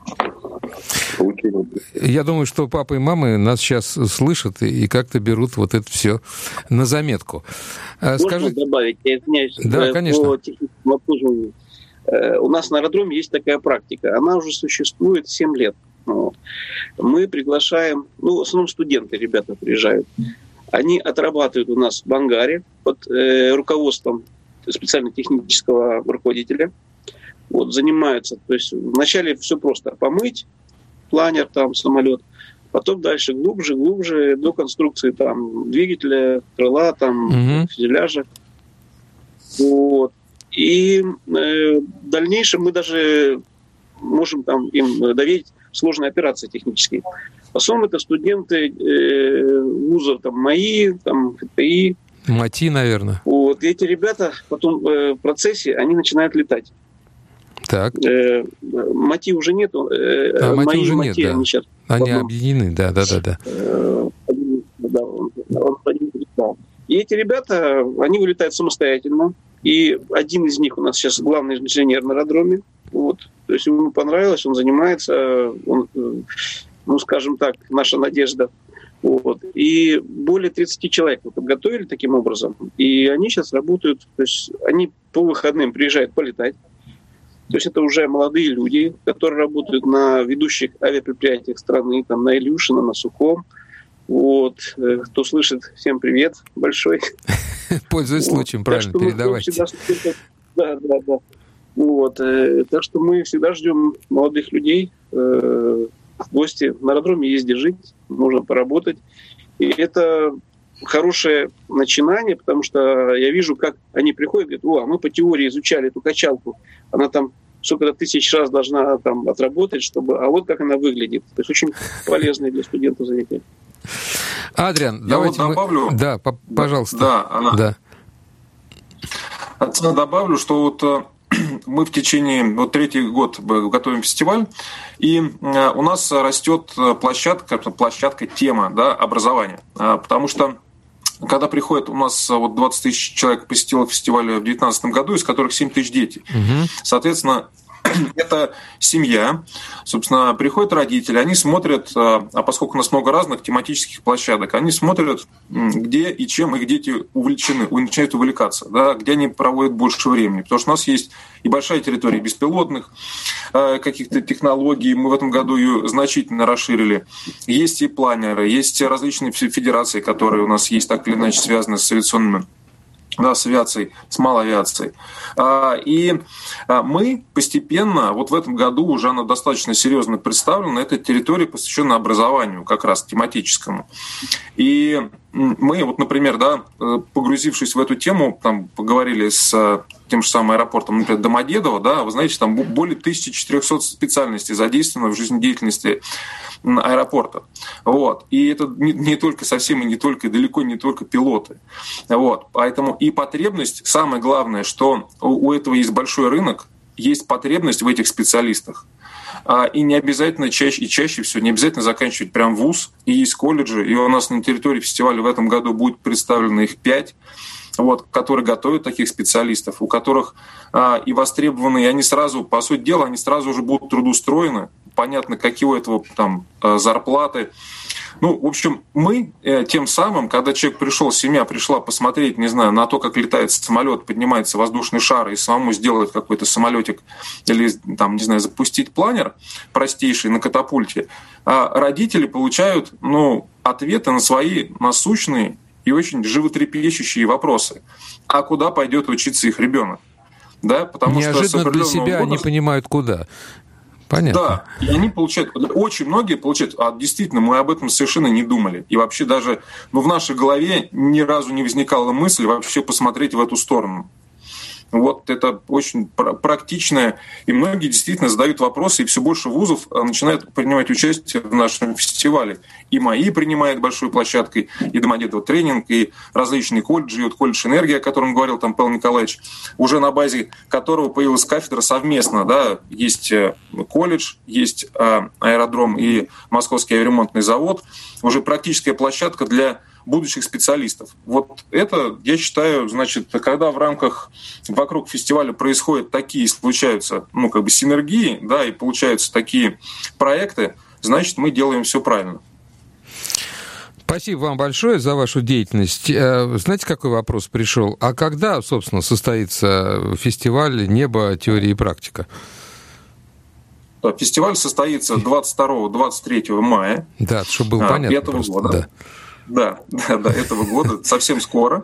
Я думаю, что папа и мамы нас сейчас слышат и как-то берут вот это все на заметку. Можно добавить? Я извиняюсь. Да, конечно. По техническому обслуживанию. У нас на аэродроме есть такая практика. Она уже существует 7 лет. Мы приглашаем, в основном студенты, ребята приезжают. Они отрабатывают у нас в ангаре под руководством специально-технического руководителя. Вот, занимаются. То есть вначале все просто. Помыть планер, самолет. Потом дальше глубже до конструкции двигателя, крыла, фюзеляжа. Вот. И в дальнейшем мы даже можем им доверить сложные операции технические. В основном это студенты вузов МАИ, ФТИ. МАТИ, наверное. Вот. И эти ребята потом в процессе, они начинают летать. Так. МАТИ уже нету. МАТИ уже нет, да. Они объединены, да. И эти ребята, они вылетают самостоятельно. И один из них у нас сейчас главный инженер на аэродроме. Вот. То есть ему понравилось, он занимается, скажем так, наша надежда. Вот. И более 30 человек мы подготовили таким образом. И они сейчас работают, то есть они по выходным приезжают полетать. То есть это уже молодые люди, которые работают на ведущих авиапредприятиях страны, на Илюшино, на Сухом. Вот. Кто слышит, всем привет большой. Пользуясь случаем, правильно, передавайте. Да. Вот. Так что мы всегда ждем молодых людей в гости. На аэродроме есть где жить, можно поработать. И это хорошее начинание, потому что я вижу, как они приходят, говорят, а мы по теории изучали эту качалку, она сколько-то тысяч раз должна отработать, чтобы... А вот как она выглядит. То есть очень полезное для студентов занятие. Адриан, давайте добавлю. Да, пожалуйста. Да. Добавлю, что мы в течение 3-й год готовим фестиваль, и у нас растет площадка тема, образования. Потому что когда приходит, у нас 20 тысяч человек посетило фестиваль в 2019 году, из которых 7 тысяч дети. Угу. Соответственно, это семья, собственно, приходят родители, они смотрят, а поскольку у нас много разных тематических площадок, они смотрят, где и чем их дети увлечены, начинают увлекаться, где они проводят больше времени. Потому что у нас есть и большая территория беспилотных каких-то технологий, мы в этом году ее значительно расширили. Есть и планеры, есть различные федерации, которые у нас есть так или иначе связаны с авиационными, с авиацией, с малой авиацией. И мы постепенно, в этом году уже она достаточно серьезно представлена, эта территория, посвященная образованию, как раз тематическому. И мы, вот, например, да, погрузившись в эту тему, там, поговорили с тем же самым аэропортом, например, Домодедово, да, вы знаете, там более 1400 специальностей задействовано в жизнедеятельности аэропорта. Вот. И это не только совсем, и не только, далеко не только пилоты. Вот. Поэтому и потребность, самое главное, что у этого есть большой рынок, есть потребность в этих специалистах. И не обязательно чаще всего, не обязательно заканчивать прям вуз, и есть колледжи, и у нас на территории фестиваля в этом году будет представлено их 5, вот, которые готовят таких специалистов, у которых и востребованы, и они сразу, по сути дела, они сразу уже будут трудоустроены, понятно, какие у этого там зарплаты. Ну, в общем, мы тем самым, когда человек пришел, семья пришла посмотреть, не знаю, на то, как летает самолет, поднимается воздушный шар и самому сделать какой-то самолетик или, там, не знаю, запустить планер простейший на катапульте, родители получают, ну, ответы на свои насущные и очень животрепещущие вопросы. А куда пойдет учиться их ребенок? Да, потому неожиданно что для себя они понимают, куда. Понятно. Да, и они получают, очень многие получают, действительно, мы об этом совершенно не думали. И вообще даже в нашей голове ни разу не возникала мысль вообще посмотреть в эту сторону. Вот это очень практично, и многие действительно задают вопросы, и все больше вузов начинают принимать участие в нашем фестивале. И МАИ принимает большой площадкой, и Домодедово тренинг, и различные колледжи, и вот колледж «Энергия», о котором говорил там Павел Николаевич, уже на базе которого появилась кафедра совместно. Да, есть колледж, есть аэродром и Московский авиаремонтный завод, уже практическая площадка для будущих специалистов. Вот это, я считаю, значит, когда вокруг фестиваля происходят такие, случаются, ну, как бы синергии, да, и получаются такие проекты, значит, мы делаем все правильно. Спасибо вам большое за вашу деятельность. Знаете, какой вопрос пришел? А когда, собственно, состоится фестиваль «Небо. Теория и практика»? Фестиваль состоится 22-23 мая. Да, чтобы было понятно. Этого года. Да, этого года, совсем скоро.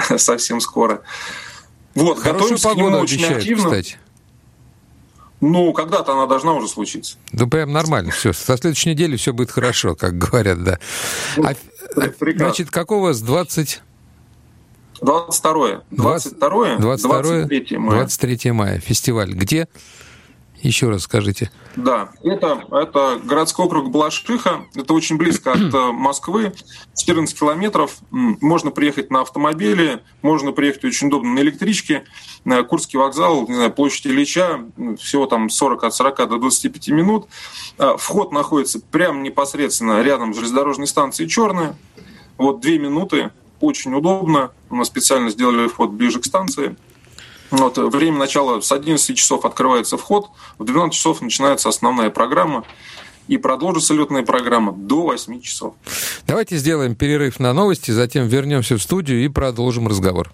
Вот, готовимся к нему очень активно. Кстати. Ну, когда-то она должна уже случиться. Да прям нормально, все. Со следующей недели все будет хорошо, как говорят, да. Значит, какого у вас 23 мая. Фестиваль. Где? Еще раз скажите. Да, это городской округ Балашиха. Это очень близко от Москвы. 14 километров. Можно приехать на автомобиле, можно приехать очень удобно на электричке. Курский вокзал, не знаю, площадь Ильича, всего там от 40 до 25 минут. Вход находится прямо непосредственно рядом с железнодорожной станцией «Черная». Вот 2 минуты. Очень удобно. Мы специально сделали вход ближе к станции. Вот, время начала с 11 часов открывается вход, в 12 часов начинается основная программа, и продолжится летная программа до 8 часов. Давайте сделаем перерыв на новости, затем вернемся в студию и продолжим разговор.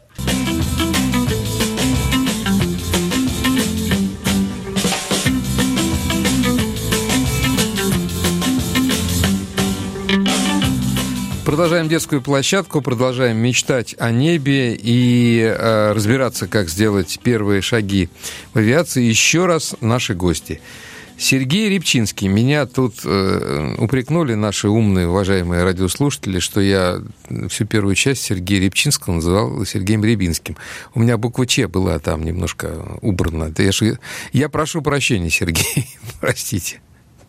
Продолжаем детскую площадку, продолжаем мечтать о небе и разбираться, как сделать первые шаги в авиации. Еще раз наши гости. Сергей Рябчинский. Меня тут упрекнули наши умные, уважаемые радиослушатели, что я всю первую часть Сергея Рябчинского называл Сергеем Рябинским. У меня буква «Ч» была там немножко убрана. Я прошу прощения, Сергей, простите.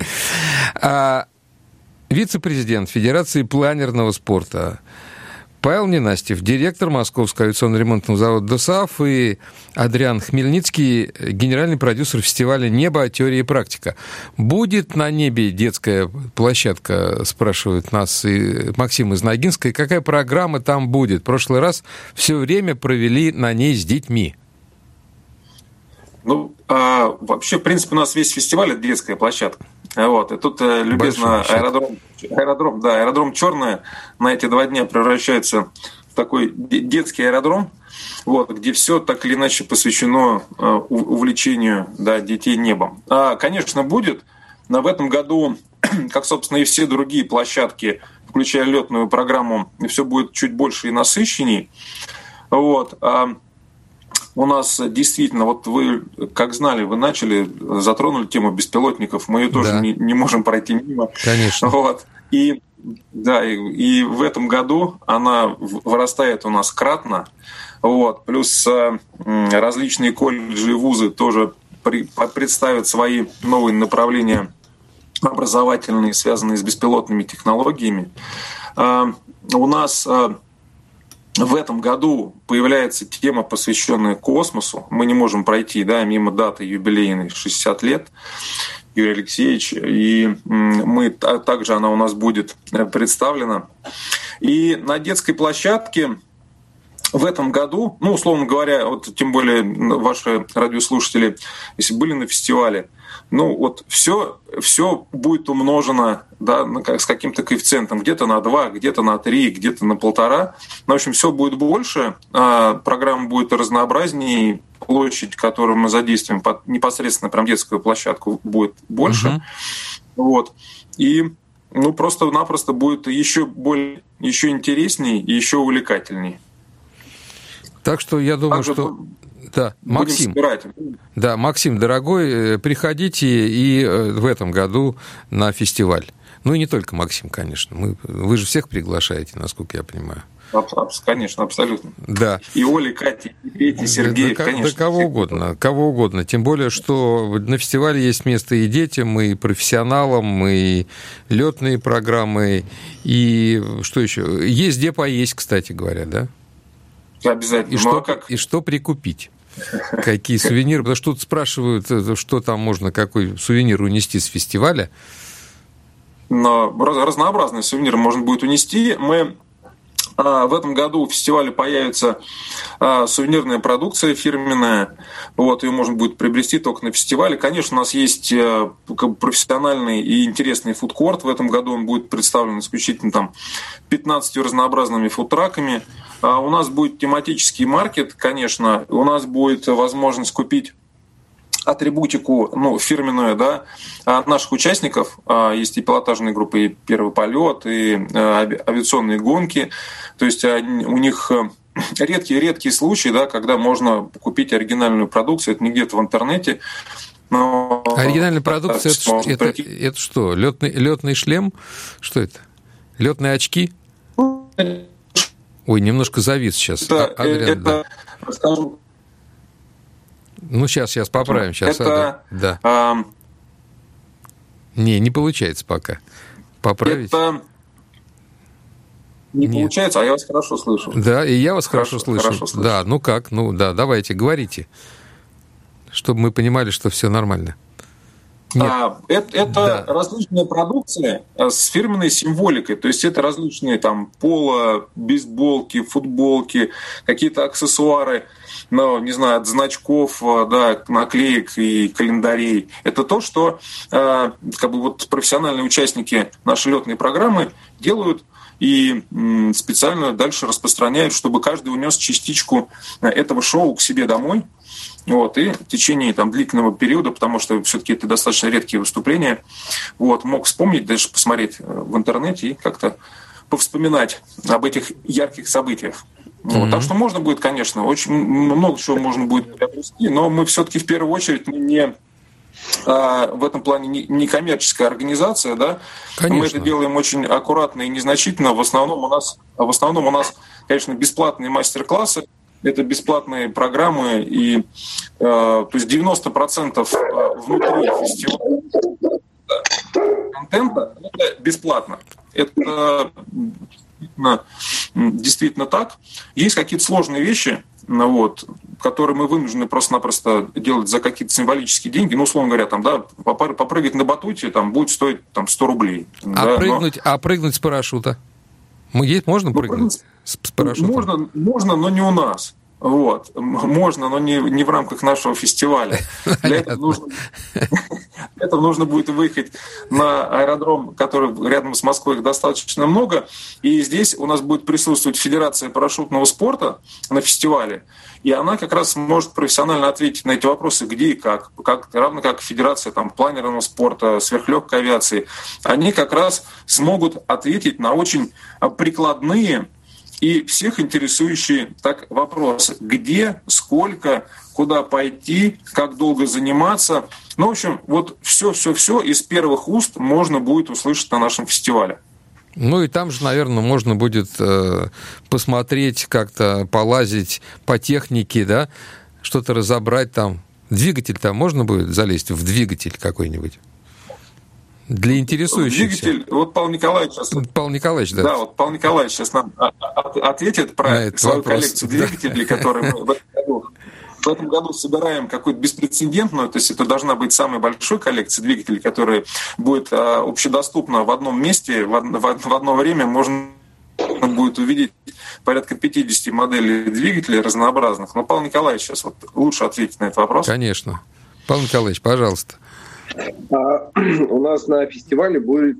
Вице-президент Федерации планерного спорта Павел Ненастьев, директор Московского авиационно-ремонтного завода ДОСААФ, и Адриан Хмельницкий, генеральный продюсер фестиваля «Небо. Теория и практика». Будет на небе детская площадка, спрашивают нас и Максим из Ногинска, и какая программа там будет? В прошлый раз все время провели на ней с детьми. Ну, вообще, в принципе, у нас весь фестиваль – это детская площадка. Вот. И тут любезно аэродром «Черная» на эти 2 дня превращается в такой детский аэродром, вот, где все так или иначе посвящено увлечению, да, детей небом. Конечно, будет. Но в этом году, как, собственно, и все другие площадки, включая летную программу, все будет чуть больше и насыщенней. Вот. У нас действительно, вот вы, как знали, вы затронули тему беспилотников, мы ее тоже не можем пройти мимо. Конечно. Вот. И Да, и в этом году она вырастает у нас кратно. Вот. Плюс различные колледжи и вузы тоже представят свои новые направления образовательные, связанные с беспилотными технологиями. У нас в этом году появляется тема, посвященная космосу. Мы не можем пройти мимо даты юбилейной 60 лет Юрия Алексеевича. И также она у нас будет представлена. И на детской площадке в этом году, условно говоря, вот тем более ваши радиослушатели, если были на фестивале, все будет умножено с каким-то коэффициентом, где-то на 2, где-то на 3, где-то на 1,5. В общем, все будет больше, программа будет разнообразнее, площадь, которую мы задействуем непосредственно прям детскую площадку, будет больше. Вот. И просто-напросто будет еще интересней и еще увлекательней. Так что я думаю, что... Да, Максим. Да, Максим, дорогой, приходите и в этом году на фестиваль. И не только Максим, конечно. Вы же всех приглашаете, насколько я понимаю. Конечно, абсолютно. Да. И Оля, Катя, и Петя, Сергей, конечно. Да кого угодно. Тем более, что на фестивале есть место и детям, и профессионалам, и летные программы, и что еще? Есть где поесть, кстати говоря, да? Обязательно. И что прикупить? Какие сувениры? Потому что тут спрашивают, что там можно, какой сувенир унести с фестиваля. Но разнообразные сувениры можно будет унести. В этом году в фестивале появится сувенирная продукция фирменная. Ее можно будет приобрести только на фестивале. Конечно, у нас есть профессиональный и интересный фудкорт. В этом году он будет представлен исключительно 15 разнообразными фудтраками. У нас будет тематический маркет, конечно. У нас будет возможность купить атрибутику, фирменную, наших участников. Есть и пилотажные группы, и первый полет, и авиационные гонки. То есть у них редкие случаи, когда можно купить оригинальную продукцию. Это не где-то в интернете. Но оригинальная продукция это что? Летный шлем? Что это? Летные очки? Ой, немножко завис сейчас. Скажем, сейчас поправим. Не получается пока. Поправить. Это не получается, а я вас хорошо слышу. Да, и я вас хорошо слышу. Да, давайте, говорите, чтобы мы понимали, что все нормально. Это различная продукция с фирменной символикой. То есть это различные поло, бейсболки, футболки, какие-то аксессуары, от значков, наклеек и календарей. Это то, что профессиональные участники нашей летной программы делают и специально дальше распространяют, чтобы каждый унес частичку этого шоу к себе домой. И в течение длительного периода, потому что все-таки это достаточно редкие выступления, мог вспомнить, даже посмотреть в интернете и как-то повспоминать об этих ярких событиях. Так что можно будет, конечно, очень много чего можно будет приобрести, но мы все-таки в первую очередь в этом плане не коммерческая организация, мы это делаем очень аккуратно и незначительно. В основном у нас, конечно, бесплатные мастер-классы. Это бесплатные программы, и то есть 90% внутри фестиваля контента это бесплатно. Это действительно так. Есть какие-то сложные вещи, которые мы вынуждены просто-напросто делать за какие-то символические деньги. Условно говоря, попрыгать на батуте будет стоить 100 рублей. Прыгнуть с парашюта? Можно прыгнуть с парашютом? Можно, но не у нас. Можно, но не в рамках нашего фестиваля. Для этого нужно будет выехать на аэродром, который рядом с Москвой, их достаточно много. И здесь у нас будет присутствовать Федерация парашютного спорта на фестивале. И она как раз может профессионально ответить на эти вопросы, где и как равно как Федерация планерного спорта, сверхлегкой авиации. Они как раз смогут ответить на очень прикладные и всех интересующие вопросы. Где, сколько, куда пойти, как долго заниматься. В общем, все из первых уст можно будет услышать на нашем фестивале. Ну и там же, наверное, можно будет посмотреть, как-то полазить по технике, да, что-то разобрать там. Двигатель там можно будет залезть в двигатель какой-нибудь? Для интересующихся. Двигатель, вот Павел Николаевич сейчас... Павел Николаевич, да. Да, вот Павел Николаевич сейчас нам ответит про свою коллекцию двигателей, которые мы в этом году собираем какую-то беспрецедентную, то есть это должна быть самая большая коллекция двигателей, которая будет общедоступна в одном месте, в одно время можно будет увидеть порядка 50 моделей двигателей разнообразных. Но Павел Николаевич сейчас вот лучше ответит на этот вопрос. Конечно. Павел Николаевич, пожалуйста. У нас на фестивале будет,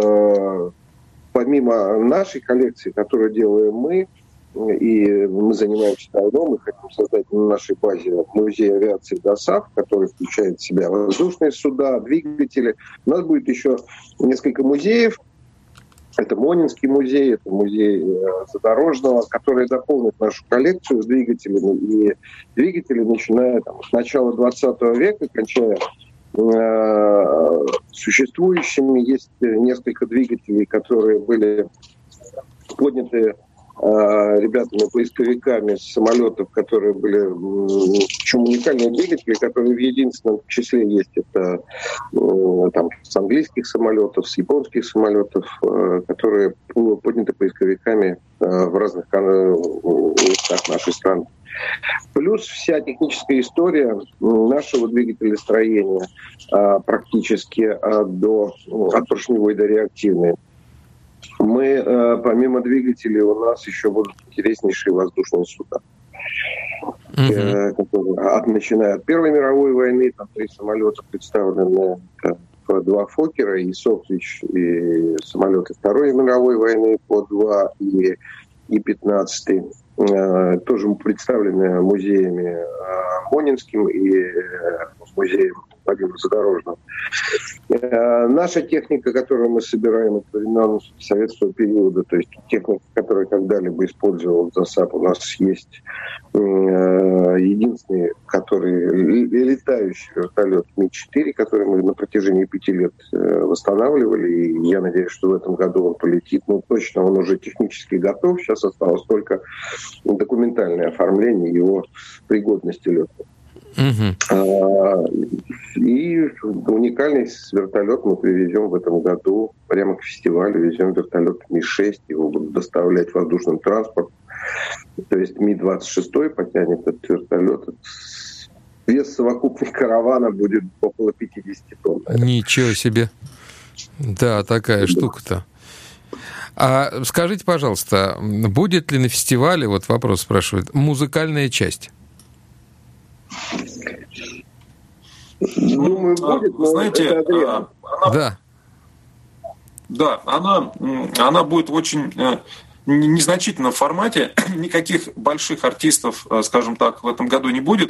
помимо нашей коллекции, которую делаем мы, и мы занимаемся давно, мы хотим создать на нашей базе музей авиации ДОСААФ, который включает в себя воздушные суда, двигатели. У нас будет еще несколько музеев. Это Монинский музей, это музей Задорожного, которые дополнят нашу коллекцию с двигателями. И двигатели, начиная с начала 20 века, кончая существующими, есть несколько двигателей, которые были подняты ребятами-поисковиками с самолетов, которые были, причем уникальные двигатели, которые в единственном числе есть. Это там, с английских самолетов, с японских самолетов, которые подняты поисковиками в разных местах нашей страны. Плюс вся техническая история нашего двигателестроения практически от поршневой до реактивной. Мы, помимо двигателей, у нас еще будут интереснейшие воздушные суда. Начиная от Первой мировой войны, там 3 самолета представлены, 2 Фоккера, и Софлич, и самолеты Второй мировой войны по 2, и 15-й. Тоже представлены музеями Монинским и музеем Владимира Задорожного. Наша техника, которую мы собираем от времен советского периода, то есть техника, которая когда-либо использовалась в ДОСААФ, у нас есть единственный, летающий вертолет Ми-4, который мы на протяжении 5 лет восстанавливали, и я надеюсь, что в этом году он полетит. Ну, точно, он уже технически готов, сейчас осталось только документальное оформление его пригодности лета. И уникальный вертолет мы привезем в этом году прямо к фестивалю. Везем вертолет Ми-6, его будут доставлять воздушным транспортом. То есть Ми-26 потянет этот вертолет. Вес совокупный каравана будет около 50 тонн. Ничего себе. Да, такая штука-то. А скажите, пожалуйста, будет ли на фестивале, вот вопрос спрашивает, музыкальная часть? Думаю, будет, но знаете, да, она будет в очень незначительном формате. Никаких больших артистов, скажем так, в этом году не будет,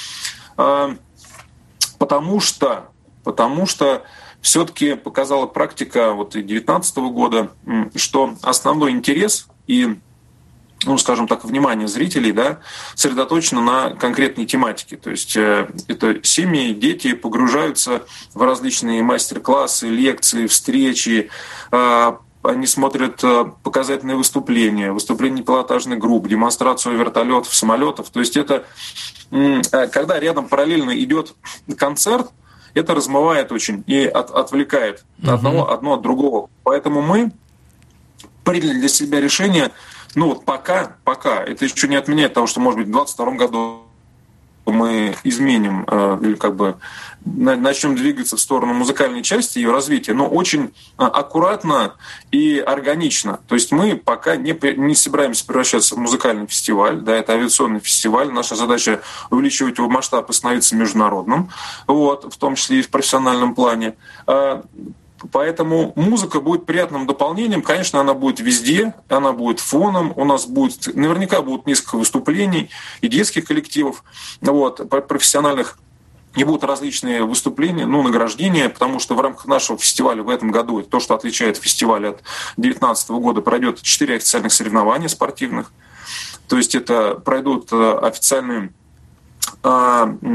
потому что все-таки показала практика вот и 2019 года, что основной интерес и, ну, скажем так, внимание зрителей, да, сосредоточено на конкретной тематике. То есть это семьи, дети погружаются в различные мастер-классы, лекции, встречи, они смотрят показательные выступления пилотажных групп, демонстрацию вертолетов, самолетов. То есть это, когда рядом параллельно идет концерт, это размывает очень и отвлекает одно от другого. Поэтому мы приняли для себя решение, ну вот пока, это еще не отменяет того, что, может быть, в 2022 году мы изменим или как бы начнем двигаться в сторону музыкальной части ее развития, но очень аккуратно и органично. То есть мы пока не собираемся превращаться в музыкальный фестиваль, да, это авиационный фестиваль. Наша задача увеличивать его масштаб и становиться международным, вот, в том числе и в профессиональном плане. Поэтому музыка будет приятным дополнением. Конечно, она будет везде, она будет фоном. У нас наверняка будут несколько выступлений и детских коллективов, вот, профессиональных. И будут различные выступления, награждения, потому что в рамках нашего фестиваля в этом году, то, что отличает фестиваль от 2019 года, пройдет 4 официальных соревнования спортивных. То есть это пройдут официальный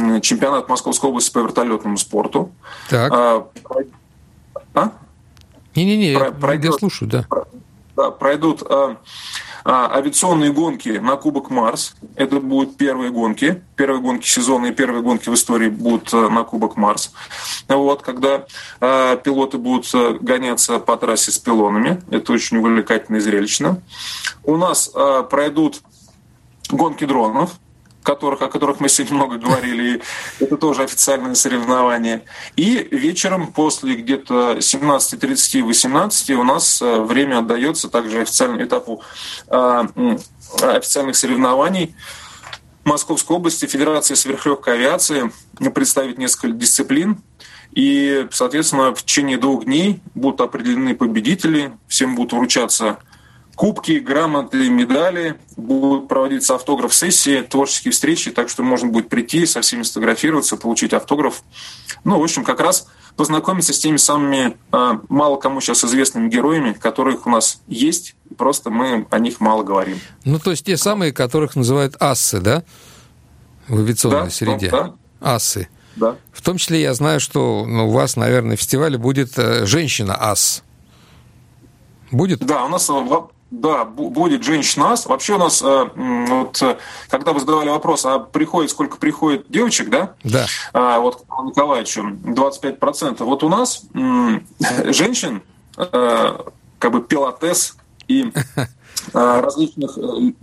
чемпионат Московской области по вертолетному спорту. Так. я слушаю, да. Пройдут авиационные гонки на Кубок Марс. Это будут первые гонки сезона и первые гонки в истории будут на Кубок Марс. Вот, когда пилоты будут гоняться по трассе с пилонами. Это очень увлекательно и зрелищно. У нас пройдут гонки дронов, о которых мы сегодня много говорили, и это тоже официальное соревнование. И вечером после где-то 17:30-18 у нас время отдается также официальному этапу официальных соревнований. В Московской области Федерация сверхлегкой авиации представит несколько дисциплин. И, соответственно, в течение 2 дней будут определены победители, всем будут вручаться кубки, грамоты, медали, будут проводиться автограф-сессии, творческие встречи, так что можно будет прийти, со всеми сфотографироваться, получить автограф. Ну, в общем, как раз познакомиться с теми самыми мало кому сейчас известными героями, которых у нас есть, просто мы о них мало говорим. Ну, то есть те самые, которых называют ассы, да? В авиационной среде. Да. Ассы. Да. В том числе я знаю, что у вас, наверное, в фестивале будет женщина-ас. Будет? Да, у нас... Да, будет женщина-ас. Вообще у нас, вот, когда вы задавали вопрос, сколько приходит девочек, да? Да. Вот к Павлу Николаевичу, 25%. Вот у нас женщин, как бы пилотесс и различных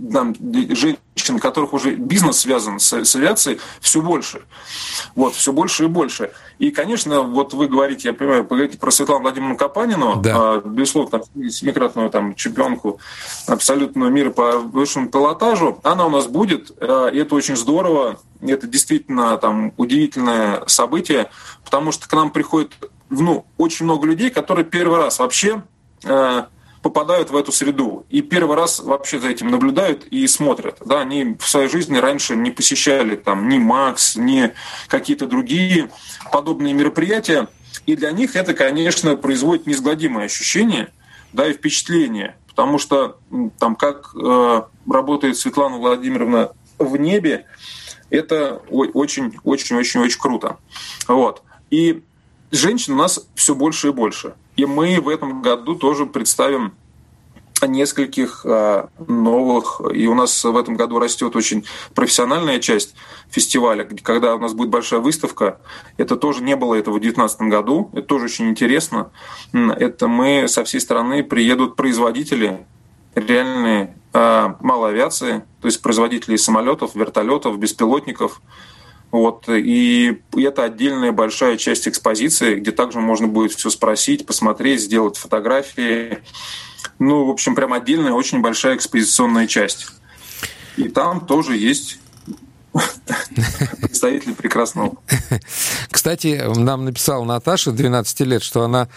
женщин, у которых уже бизнес связан с авиацией, все больше. Вот, все больше и больше. И, конечно, вот вы говорите, я понимаю, поговорите про Светлану Владимировну Капанину, да. Безусловно, семикратную чемпионку абсолютного мира по высшему пилотажу. Она у нас будет, и это очень здорово, это действительно удивительное событие, потому что к нам приходит очень много людей, которые первый раз вообще попадают в эту среду и первый раз вообще за этим наблюдают и смотрят. Да, они в своей жизни раньше не посещали ни МАКС, ни какие-то другие подобные мероприятия. И для них это, конечно, производит неизгладимое ощущение, да, и впечатление. Потому что как работает Светлана Владимировна в небе, это очень-очень-очень круто. Вот. И женщин у нас все больше и больше. И мы в этом году тоже представим нескольких новых. И у нас в этом году растет очень профессиональная часть фестиваля, когда у нас будет большая выставка. Это тоже не было этого в 2019 году. Это тоже очень интересно. Это мы со всей страны приедут производители реальные малой авиации, то есть производители самолетов, вертолетов, беспилотников. Вот. И это отдельная большая часть экспозиции, где также можно будет все спросить, посмотреть, сделать фотографии. В общем, прям отдельная, очень большая экспозиционная часть. И там тоже есть представители прекрасного. Кстати, нам написала Наташа, 12 лет, что она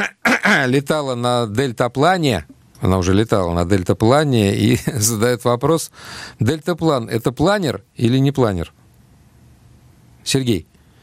летала на дельтаплане. Она уже летала на дельтаплане и задает вопрос: дельтаплан – это планер или не планер? Сергей.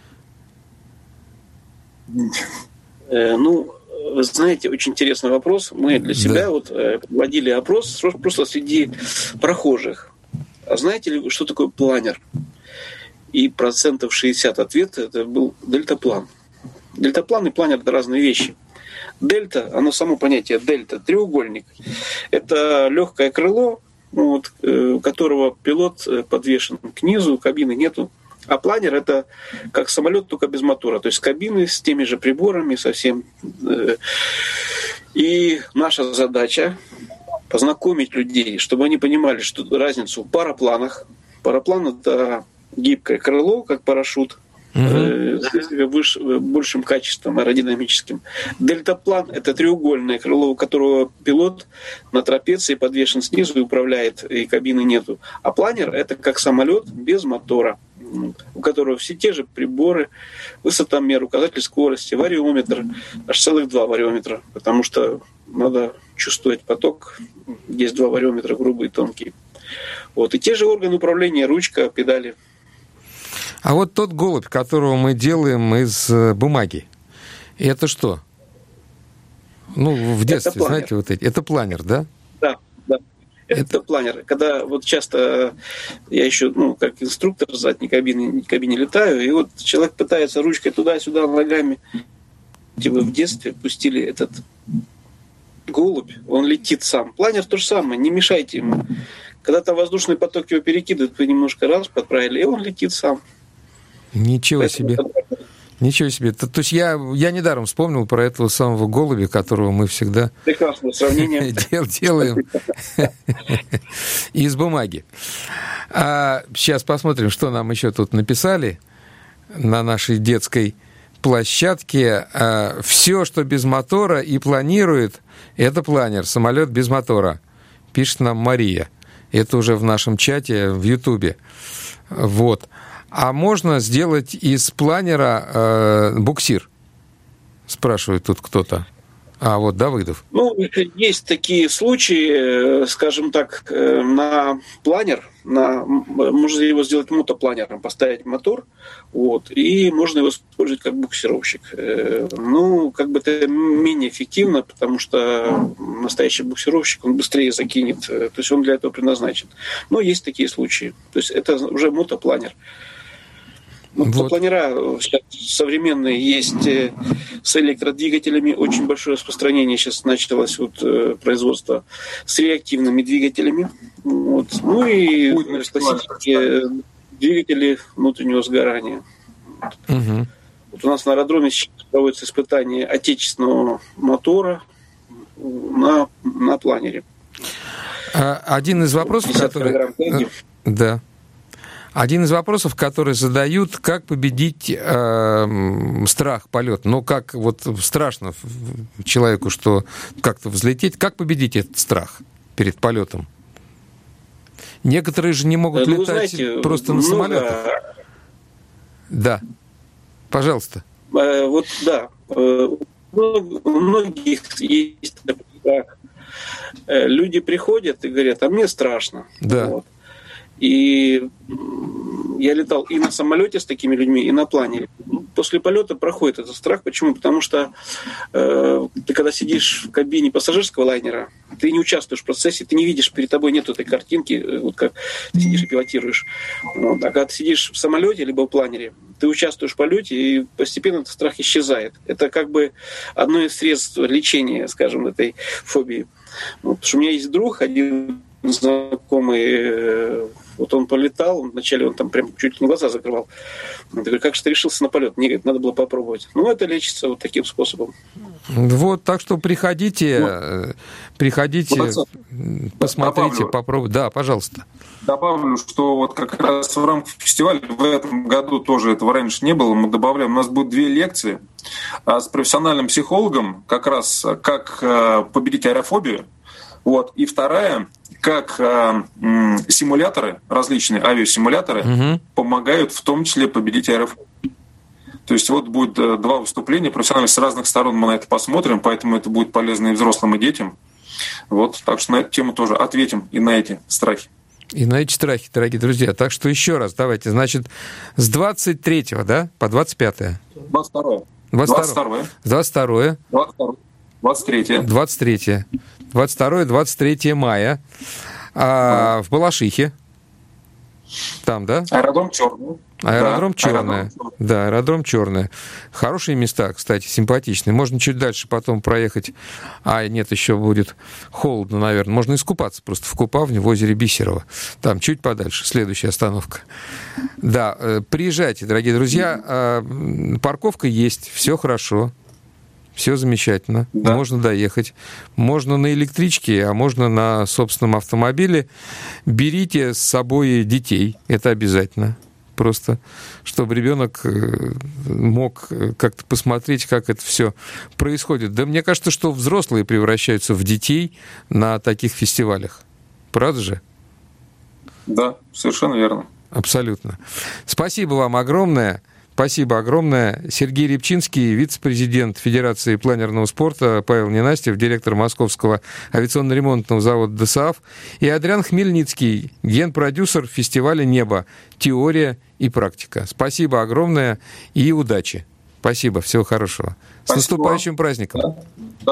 Вы знаете, очень интересный вопрос. Мы для себя проводили опрос просто среди прохожих. А знаете ли вы, что такое планер? И 60% ответа это был дельтаплан. Дельтаплан и планер – это разные вещи. Дельта, оно само понятие дельта, треугольник. Это легкое крыло, у которого пилот подвешен к низу, кабины нету. А планер – это как самолет, только без мотора. То есть кабины с теми же приборами, совсем. И наша задача – познакомить людей, чтобы они понимали, что разницу в парапланах. Параплан – это гибкое крыло, как парашют, с большим качеством аэродинамическим. Дельтаплан – это треугольное крыло, у которого пилот на трапеции подвешен снизу и управляет, и кабины нету. А планер – это как самолет без мотора, у которого все те же приборы, высотомер, указатель скорости, вариометр, аж целых 2 вариометра, потому что надо чувствовать поток. Есть 2 вариометра, грубые, тонкие. Вот. И те же органы управления, ручка, педали. А вот тот голубь, которого мы делаем из бумаги, это что? В детстве, знаете, вот эти. Это планер, да? Да. Это планер. Когда часто я еще, как инструктор в задней кабине летаю, и человек пытается ручкой туда-сюда ногами. вы в детстве пустили этот голубь, он летит сам. Планер то же самое, не мешайте ему. Когда там воздушный поток его перекидывает, вы немножко раз подправили, и он летит сам. Ничего себе. Ничего себе. То есть я недаром вспомнил про этого самого голубя, которого мы всегда прекрасное сравнение делаем из бумаги. Сейчас посмотрим, что нам еще тут написали на нашей детской площадке. Все, что без мотора и планирует, это планер, самолет без мотора, пишет нам Мария. Это уже в нашем чате в Ютубе. Вот. А можно сделать из планера буксир? Спрашивает тут кто-то. А вот Давыдов. Ну, есть такие случаи, скажем так, на планер, можно его сделать мотопланером, поставить мотор, вот, и можно его использовать как буксировщик. Ну, как бы это менее эффективно, потому что настоящий буксировщик, он быстрее закинет, то есть он для этого предназначен. Но есть такие случаи. То есть это уже мотопланер. Вот. Планера сейчас современные есть с электродвигателями. Очень большое распространение сейчас началось производство с реактивными двигателями. Вот. Ну и классические двигатели внутреннего сгорания. Угу. Вот у нас на аэродроме сейчас проводятся испытания отечественного мотора на планере. Один из вопросов, который... Да. Один из вопросов, которые задают, как победить страх полета. Ну, как вот страшно человеку, что как-то взлететь. Как победить этот страх перед полетом? Некоторые же не могут летать, знаете, просто на самолетах. Да. Пожалуйста. Вот, да. У многих есть страх. Люди приходят и говорят, а мне страшно. Да. Вот. И я летал и на самолете с такими людьми, и на планере. После полета проходит этот страх. Почему? Потому что ты когда сидишь в кабине пассажирского лайнера, ты не участвуешь в процессе, ты не видишь, перед тобой нет этой картинки, вот как ты сидишь и пилотируешь. Вот. А когда ты сидишь в самолете либо в планере, ты участвуешь в полете, и постепенно этот страх исчезает. Это как бы одно из средств лечения, скажем, этой фобии. Вот. Потому что у меня есть друг, один знакомый, вот он полетал, вначале он там прям чуть ли не глаза закрывал. Я говорю, как же ты решился на полет? Мне говорит, надо было попробовать. Ну, это лечится вот таким способом. Вот, так что приходите, посмотрите, попробуйте. Да, пожалуйста. Добавлю, что вот как раз в рамках фестиваля в этом году тоже этого раньше не было. Мы добавляем, у нас будет 2 лекции с профессиональным психологом, как раз как победить аэрофобию. Вот. И вторая, как симуляторы, различные авиасимуляторы, помогают в том числе победить аэрофобию. То есть вот будет 2 выступления профессиональных с разных сторон, мы на это посмотрим, поэтому это будет полезно и взрослым, и детям. Вот. Так что на эту тему тоже ответим и на эти страхи. И на эти страхи, дорогие друзья. Так что еще раз, давайте, значит, с 23-го, да, по 25-е? 22-е. 23 мая в Балашихе. Там, да? Аэродром Черный. Аэродром Черный. Да, аэродром Черный. Хорошие места, кстати, симпатичные. Можно чуть дальше потом проехать. Нет, еще будет холодно, наверное. Можно искупаться просто в Купавне, в озере Бисерово. Там чуть подальше. Следующая остановка. Да, приезжайте, дорогие друзья. Парковка есть, все хорошо. Все замечательно. Да. Можно доехать. Можно на электричке, а можно на собственном автомобиле. Берите с собой детей. Это обязательно. Просто, чтобы ребенок мог как-то посмотреть, как это все происходит. Да мне кажется, что взрослые превращаются в детей на таких фестивалях. Правда же? Да, совершенно верно. Абсолютно. Спасибо вам огромное. Спасибо огромное. Сергей Рябчинский, вице-президент Федерации планерного спорта, Павел Ненастьев, директор Московского авиационно-ремонтного завода ДСААФ, и Адриан Хмельницкий, генпродюсер фестиваля «Небо. Теория и практика». Спасибо огромное и удачи. Спасибо. Всего хорошего. Спасибо. С наступающим праздником.